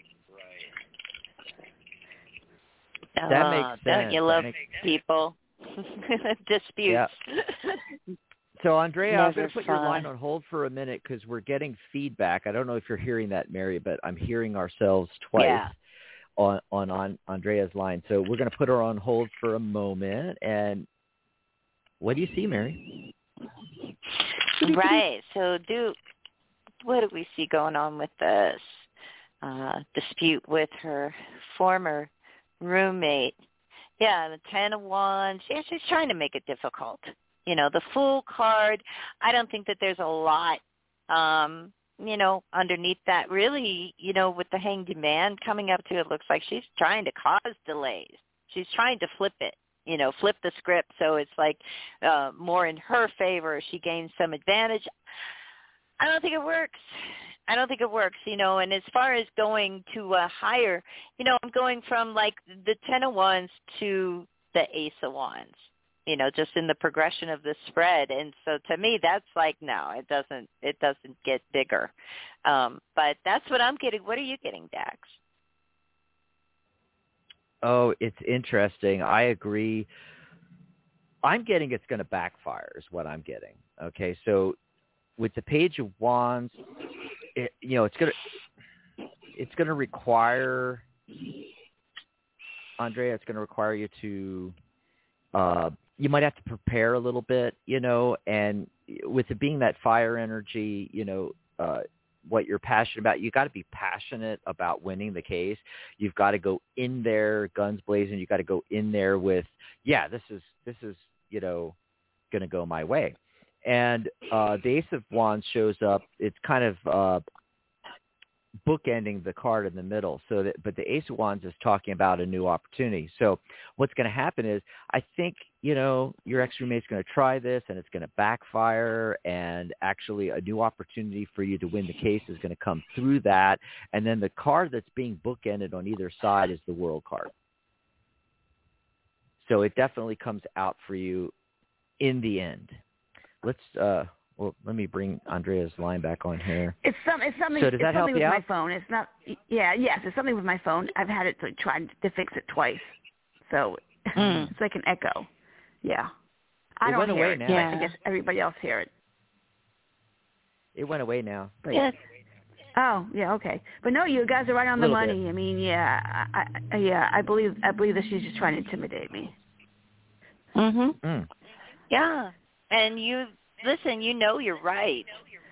That makes sense. Don't you love people? Disputes. Yeah. So, Andrea, I'm going to put your line on hold for a minute because we're getting feedback. I don't know if you're hearing that, Mary, but I'm hearing ourselves twice on Andrea's line. So we're going to put her on hold for a moment. And what do you see, Mary? Right. So what do we see going on with this dispute with her former roommate? Yeah, the 10 of Wands. Yeah, she's trying to make it difficult. The Fool card, I don't think that there's a lot, underneath that. Really, with the Hanged Man coming up to it, looks like she's trying to cause delays. She's trying to flip it, flip the script so it's like more in her favor. She gains some advantage. I don't think it works. And as far as going to a higher, I'm going from like the 10 of Wands to the Ace of Wands, just in the progression of the spread. And so to me, that's like, no, it doesn't get bigger. But that's what I'm getting. What are you getting, Dax? Oh, it's interesting. I agree. I'm getting it's going to backfire is what I'm getting. Okay, so with the Page of Wands, it's going to require, Andrea, it's going to require you to, you might have to prepare a little bit, and with it being that fire energy, what you're passionate about, you got to be passionate about winning the case. You've got to go in there, guns blazing. You got to go in there with, this is, going to go my way. And the Ace of Wands shows up. It's kind of bookending the card in the middle. But the Ace of Wands is talking about a new opportunity. So what's going to happen is, I think, your ex-roommate's going to try this and it's going to backfire, and actually a new opportunity for you to win the case is going to come through that. And then the card that's being bookended on either side is the World card. So it definitely comes out for you in the end. Let me bring Andrea's line back on here. It's something. So does that help you out? My phone. It's not. Yes, it's something with my phone. I've had it tried to fix it twice, so it's like an echo. Yeah, I don't hear it. Now. Yeah. I guess everybody else hear it. It went away now. But yes. Oh, yeah, okay. But no, you guys are right on the money. Bit. I mean, I believe that she's just trying to intimidate me. Mhm. Yeah, and you. Listen, you're right.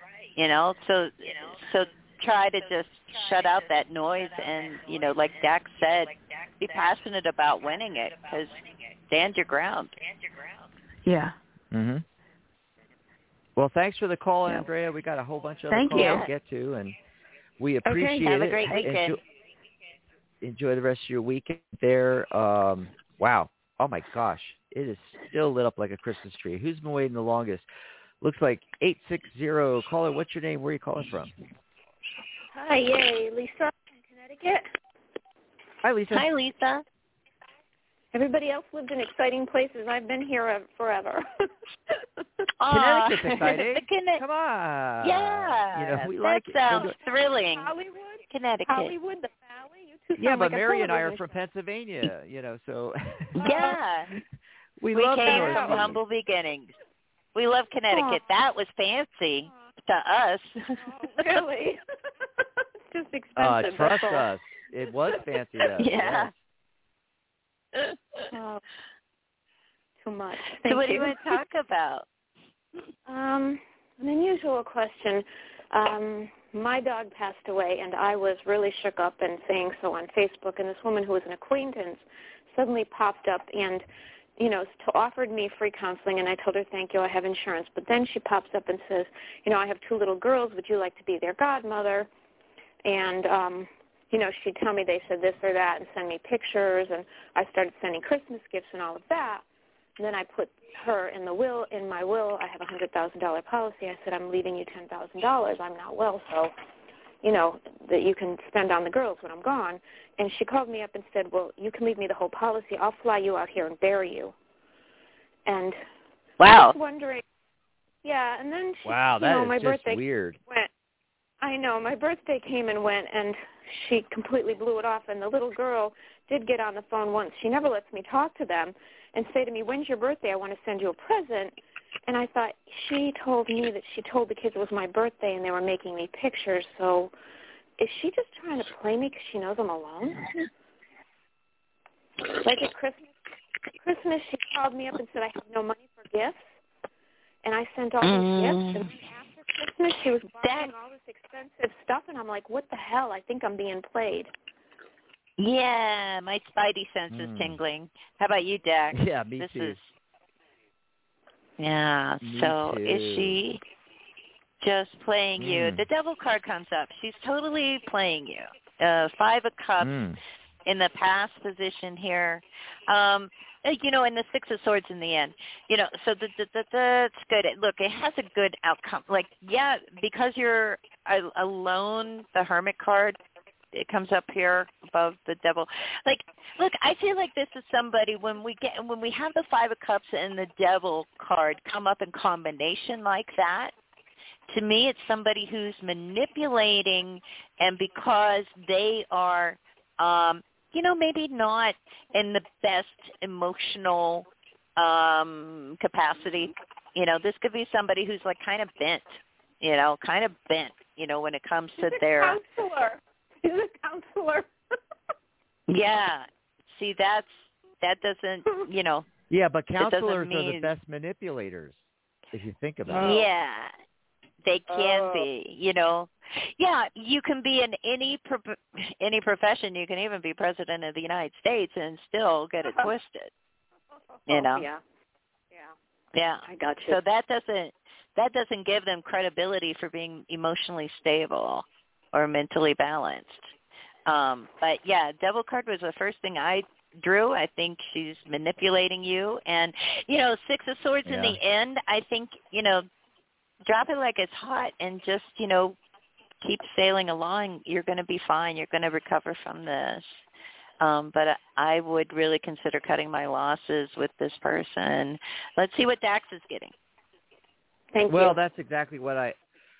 So try to just shut out that noise and, like Dax said, be passionate about winning it, because stand your ground. Yeah. Mhm. Well, thanks for the call, Andrea. We got a whole bunch of other calls to get to, and we appreciate it. Have a great weekend. Enjoy the rest of your weekend there. Wow. Oh, my gosh. It is still lit up like a Christmas tree. Who's been waiting the longest? Looks like 860. Caller, what's your name? Where are you calling from? Hi, Lisa from Connecticut. Hi, Lisa. Hi, Lisa. Everybody else lived in exciting places. I've been here forever. Connecticut's exciting. Come on. Yeah. We that like sounds thrilling. Hollywood? Connecticut. Hollywood, the Valley? You two sound but like Mary and I are television from Pennsylvania, so. Yeah. we We love the came Northeast. from humble beginnings. We love Connecticut. That was fancy to us. Oh, really? It's just expensive. Trust us. It was fancy to us. Yeah. Oh, too much. So what do you want to talk about? An unusual question. My dog passed away, and I was really shook up and saying so on Facebook, and this woman who was an acquaintance suddenly popped up and, offered me free counseling, and I told her, thank you, I have insurance. But then she pops up and says, I have 2 little girls. Would you like to be their godmother? And, she'd tell me they said this or that and send me pictures, and I started sending Christmas gifts and all of that. And then I put her in my will, I have a $100,000 policy. I said, I'm leaving you $10,000. I'm not well, so, that you can spend on the girls when I'm gone. And she called me up and said, well, you can leave me the whole policy. I'll fly you out here and bury you. And wow. I was wondering, yeah, and then she, wow, that is my just birthday weird. went. I know, my birthday came and went, and she completely blew it off. And the little girl did get on the phone once. She never lets me talk to them and say to me, when's your birthday? I want to send you a present. And I thought, she told me that she told the kids it was my birthday and they were making me pictures. So is she just trying to play me because she knows I'm alone? Like at Christmas, she called me up and said I have no money for gifts. And I sent all these gifts. And then after Christmas, she was buying all this expensive stuff. And I'm like, what the hell? I think I'm being played. Yeah, my spidey sense is tingling. How about you, Dax? Yeah, me too. Yeah, me so too. is she just playing you? The devil card comes up. She's totally playing you. 5 of Cups in the past position here. And the 6 of Swords in the end. So that's good. Look, it has a good outcome. Like, yeah, because you're alone, the Hermit card, it comes up here above the devil. Like, look, I feel like this is somebody when we have the 5 of Cups and the devil card come up in combination like that. To me, it's somebody who's manipulating, and because they are, maybe not in the best emotional capacity. This could be somebody who's like kind of bent, when it comes to their counselor. He's a counselor. Yeah. See, that doesn't, Yeah, but counselors are the best manipulators, if you think about it. Yeah, they can be, Yeah, you can be in any profession. You can even be president of the United States and still get it twisted, Yeah. Yeah. I got you. So that doesn't give them credibility for being emotionally stable or mentally balanced. But yeah, devil card was the first thing I drew. I think she's manipulating you. And, 6 of Swords in the end, I think, drop it like it's hot and just, keep sailing along. You're going to be fine. You're going to recover from this. But I would really consider cutting my losses with this person. Let's see what Dax is getting. Thank you. Well, that's exactly what I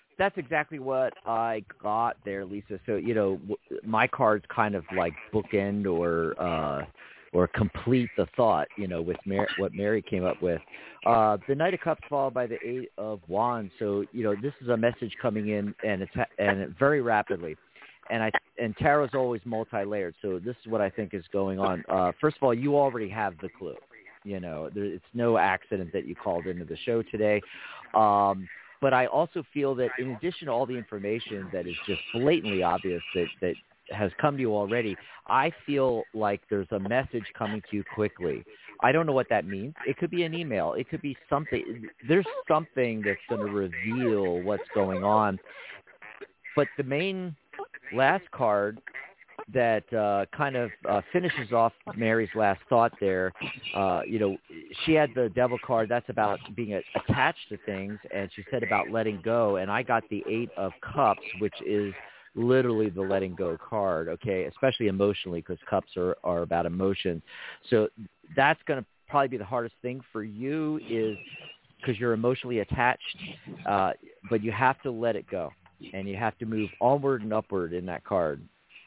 got there, Lisa. So, my cards kind of like bookend or complete the thought, with what Mary came up with. The Knight of Cups followed by the 8 of Wands. So, this is a message coming in and very rapidly. And tarot's always multi-layered. So this is what I think is going on. First of all, you already have the clue. It's no accident that you called into the show today. But I also feel that in addition to all the information that is just blatantly obvious that has come to you already, I feel like there's a message coming to you quickly. I don't know what that means. It could be an email. It could be something. There's something that's going to reveal what's going on. But the main last card that kind of finishes off Mary's last thought there, she had the devil card. That's about being attached to things, and she said about letting go. And I got the 8 of Cups, which is literally the letting go card, okay, especially emotionally, because cups are about emotions. So that's going to probably be the hardest thing for you, is because you're emotionally attached, but you have to let it go, and you have to move onward and upward in that card.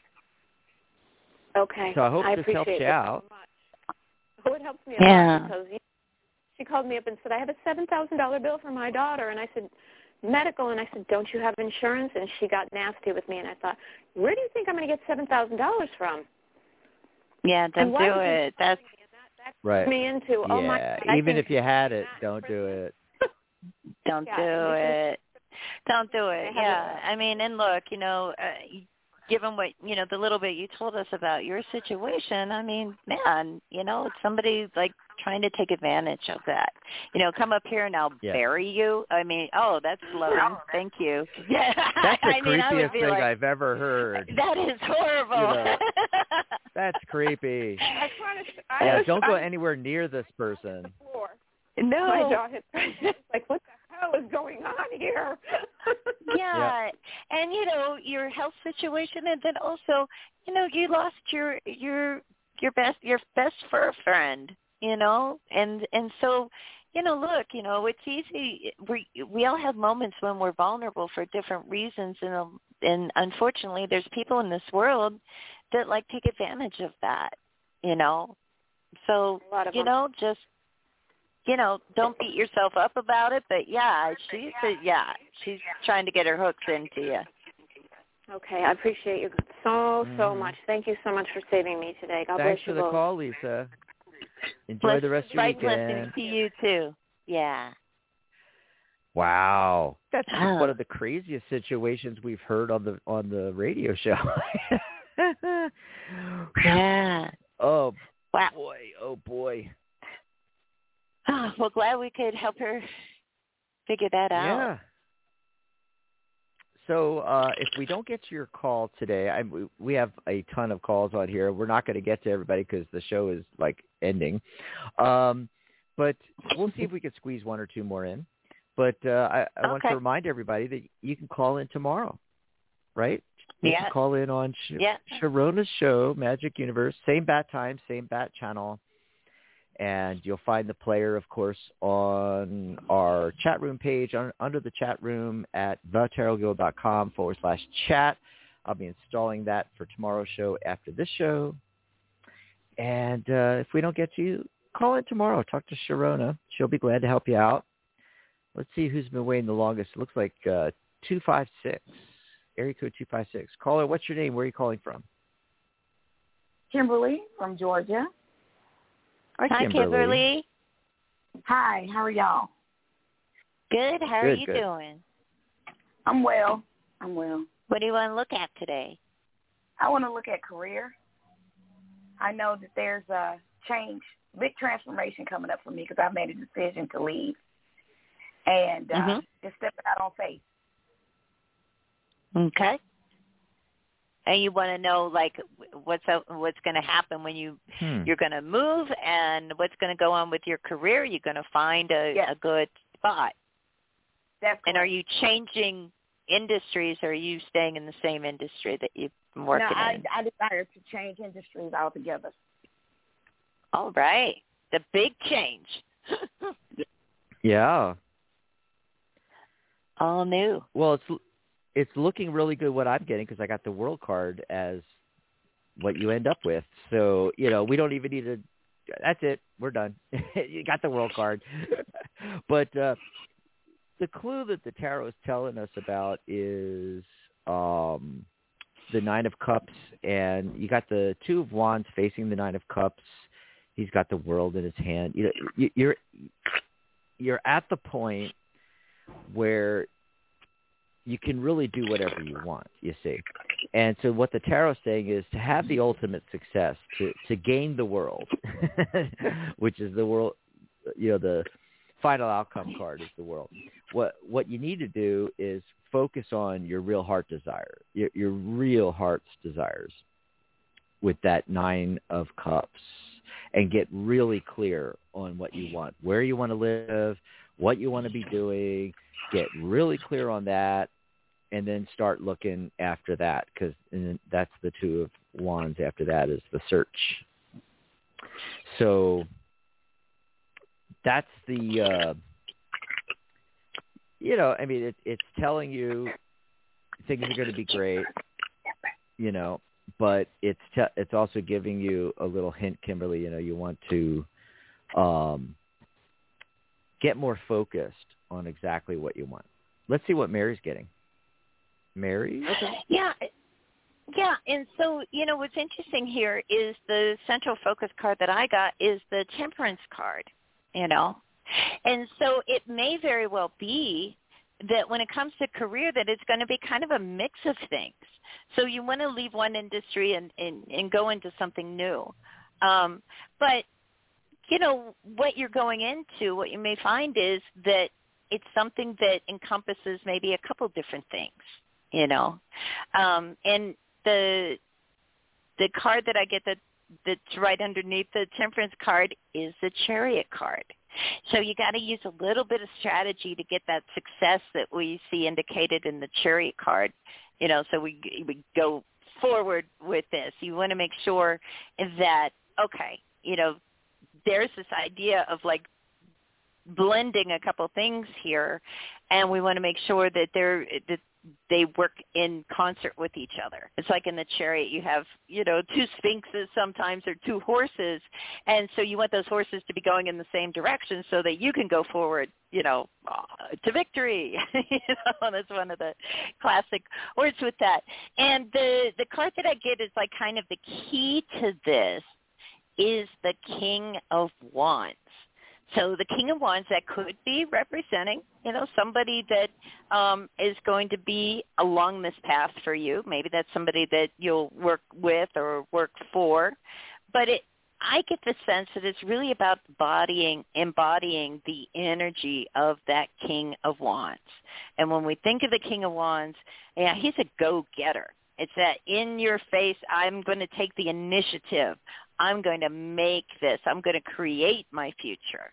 Okay. So I hope this helps you out. So much. Oh, it helps me a lot, because she called me up and said, I have a $7,000 bill for my daughter. And I said, medical. And I said, don't you have insurance? And she got nasty with me. And I thought, where do you think I'm going to get $7,000 from? Yeah, don't do it. That's right. Me into, oh my God, even if you had it, don't do it. Don't do it. Don't do it. Yeah. I mean, and look, given what, the little bit you told us about your situation, I mean, man, it's somebody like trying to take advantage of that. Come up here and I'll bury you. I mean, that's loving. Thank you. Yeah. That's the creepiest thing I've ever heard. That is horrible. That's creepy. Don't go anywhere near this person. No. My jaw hit. It's like, what the hell is going on here? Yeah. And, your health situation, and then also, you lost your best fur friend, and so, look, it's easy. We all have moments when we're vulnerable for different reasons, and unfortunately, there's people in this world that like take advantage of that, So, just, don't beat yourself up about it. But she's trying to get her hooks into you. Okay, I appreciate you so much. Thank you so much for saving me today. God bless you both. Thanks for the call, Lisa. Enjoy the rest of your weekend. Blessings to you too. Yeah. Wow, that's one of the craziest situations we've heard on the radio show. Yeah. Oh wow. Boy. Oh boy. Well, glad we could help her figure that out. Yeah. So if we don't get to your call today, we have a ton of calls on here. We're not going to get to everybody because the show is like ending. But we'll see if we can squeeze one or two more in. But I want to remind everybody that you can call in tomorrow, right? You can call in on Sharona's show, Magic Universe, same bat time, same bat channel. And you'll find the player, of course, on our chat room page, under the chat room at thetarotguild.com/chat. I'll be installing that for tomorrow's show after this show. And if we don't get to you, call in tomorrow. Talk to Sharona. She'll be glad to help you out. Let's see who's been waiting the longest. It looks like 256, area code 256. Caller, what's your name? Where are you calling from? Kimberly from Georgia. Hi, Kimberly. Hi, how are y'all? Good. How are you doing? I'm well. What do you want to look at today? I want to look at career. I know that there's a change, big transformation coming up for me because I've made a decision to leave and just step out on faith. Okay. And you want to know, like, what's going to happen when you're going to move, and what's going to go on with your career. You're going to find a good spot. That's correct. And are you changing industries, or are you staying in the same industry that you've been working in? I desire to change industries altogether. All right. The big change. Yeah. All new. Well, it's looking really good what I'm getting because I got the World card as what you end up with. So, we don't even need to – that's it. We're done. You got the World card. But the clue that the tarot is telling us about is the Nine of Cups, and you got the Two of Wands facing the Nine of Cups. He's got the World in his hand. You're at the point where – you can really do whatever you want, you see. And so what the tarot is saying is to have the ultimate success, to gain the world, which is the world, the final outcome card is the world. What you need to do is focus on your real heart desire, your real heart's desires with that Nine of Cups, and get really clear on what you want, where you want to live, what you want to be doing. Get really clear on that, and then start looking after that, because that's the Two of Wands. After that is the search. So that's the, I mean, it's telling you things are going to be great, but it's also giving you a little hint, Kimberly, you want to get more focused on exactly what you want. Let's see what Mary's getting. Mary? Okay. Yeah, and so, what's interesting here is the central focus card that I got is the Temperance card, And so it may very well be that when it comes to career that it's going to be kind of a mix of things. So you want to leave one industry and go into something new. But, what you're going into, what you may find is that it's something that encompasses maybe a couple different things, And the card that I get that's right underneath the Temperance card is the Chariot card. So you got to use a little bit of strategy to get that success that we see indicated in the Chariot card. So we go forward with this. You want to make sure that, okay, there's this idea of like blending a couple things here, and we want to make sure that they work in concert with each other. It's like in the Chariot, you have, two sphinxes sometimes or two horses, and so you want those horses to be going in the same direction so that you can go forward, to victory. That's one of the classic words with that. And the card that I get is like kind of the key to this is the King of Wands. So the King of Wands, that could be representing, somebody that is going to be along this path for you. Maybe that's somebody that you'll work with or work for. But I get the sense that it's really about embodying the energy of that King of Wands. And when we think of the King of Wands, he's a go-getter. It's that in your face, I'm going to take the initiative. I'm going to make this. I'm going to create my future,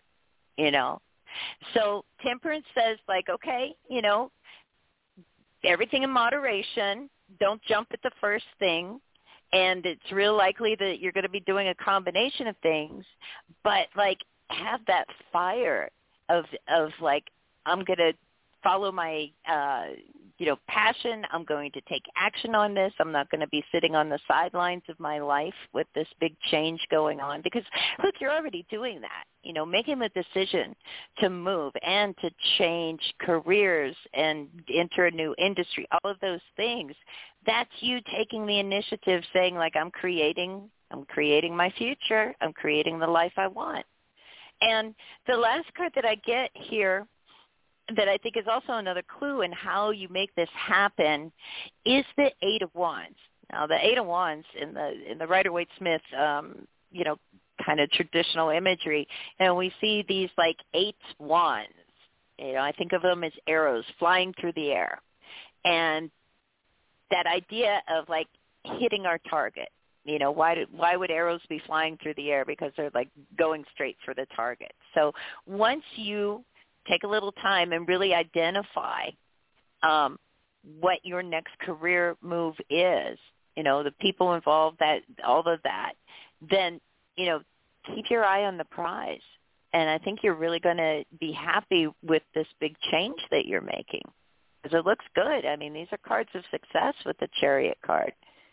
So Temperance says like, okay, everything in moderation. Don't jump at the first thing. And it's real likely that you're going to be doing a combination of things, but like have that fire of like, I'm going to follow my, passion. I'm going to take action on this. I'm not going to be sitting on the sidelines of my life with this big change going on because, look, you're already doing that, making the decision to move and to change careers and enter a new industry, all of those things. That's you taking the initiative saying, like, I'm creating my future. I'm creating the life I want. And the last card that I get here that I think is also another clue in how you make this happen is the Eight of Wands. Now, the Eight of Wands in the Rider-Waite-Smith, kind of traditional imagery, and we see these like 8 wands. I think of them as arrows flying through the air, and that idea of like hitting our target. Why would arrows be flying through the air? Because they're like going straight for the target. So once you take a little time and really identify what your next career move is, the people involved, all of that, then, keep your eye on the prize. And I think you're really going to be happy with this big change that you're making because it looks good. I mean, these are cards of success with the Chariot card.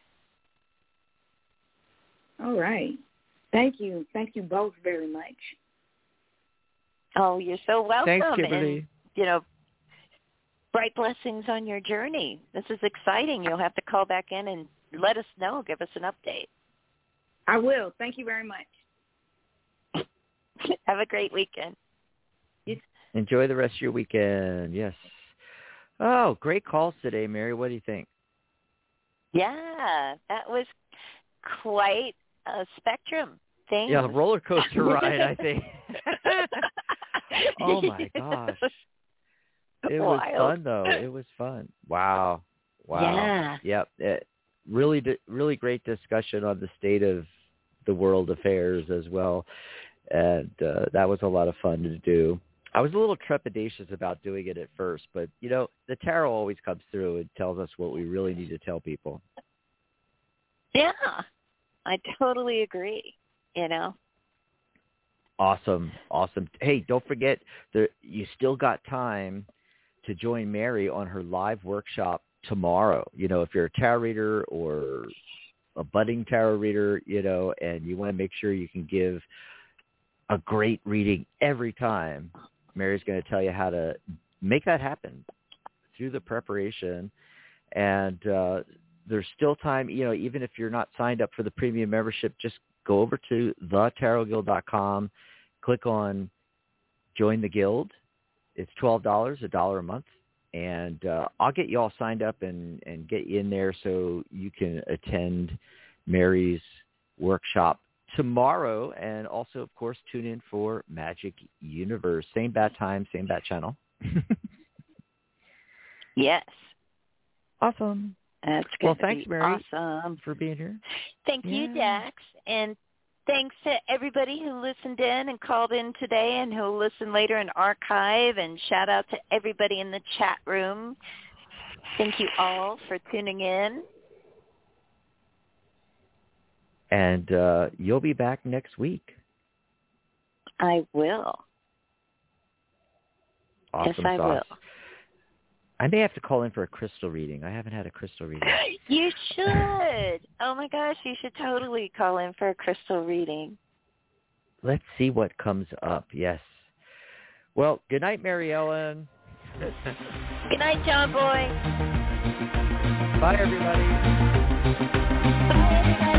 All right. Thank you. Thank you both very much. Oh, you're so welcome. Thanks, Kimberly. And, bright blessings on your journey. This is exciting. You'll have to call back in and let us know. Give us an update. I will. Thank you very much. Have a great weekend. Enjoy the rest of your weekend. Yes. Oh, great calls today, Mary. What do you think? Yeah, that was quite a spectrum. Things. Yeah, a roller coaster ride, I think. Oh, my gosh. It was fun, though. It was fun. Wow. Yeah. Yep. Really great discussion on the state of the world affairs as well. And that was a lot of fun to do. I was a little trepidatious about doing it at first, but, the tarot always comes through and tells us what we really need to tell people. Yeah, I totally agree, Awesome. Hey, don't forget that you still got time to join Mary on her live workshop tomorrow. If you're a tarot reader or a budding tarot reader, and you want to make sure you can give a great reading every time, Mary's going to tell you how to make that happen through the preparation. And there's still time, even if you're not signed up for the premium membership, just go over to thetarotguild.com, click on Join the Guild. It's $12, $1 a month. And I'll get you all signed up and get you in there so you can attend Mary's workshop tomorrow. And also, of course, tune in for Magic Universe. Same bat time, same bat channel. Yes. Awesome. That's good. Well, thanks, Mary, awesome for being here. Thank you, Dax. And thanks to everybody who listened in and called in today and who will listen later in archive. And shout out to everybody in the chat room. Thank you all for tuning in. And you'll be back next week. I will. Awesome yes, I sauce. will. I may have to call in for a crystal reading. I haven't had a crystal reading. You should. Oh, my gosh, you should totally call in for a crystal reading. Let's see what comes up. Yes. Well, good night, Mary Ellen. Good night, John Boy. Bye, everybody. Bye, everybody.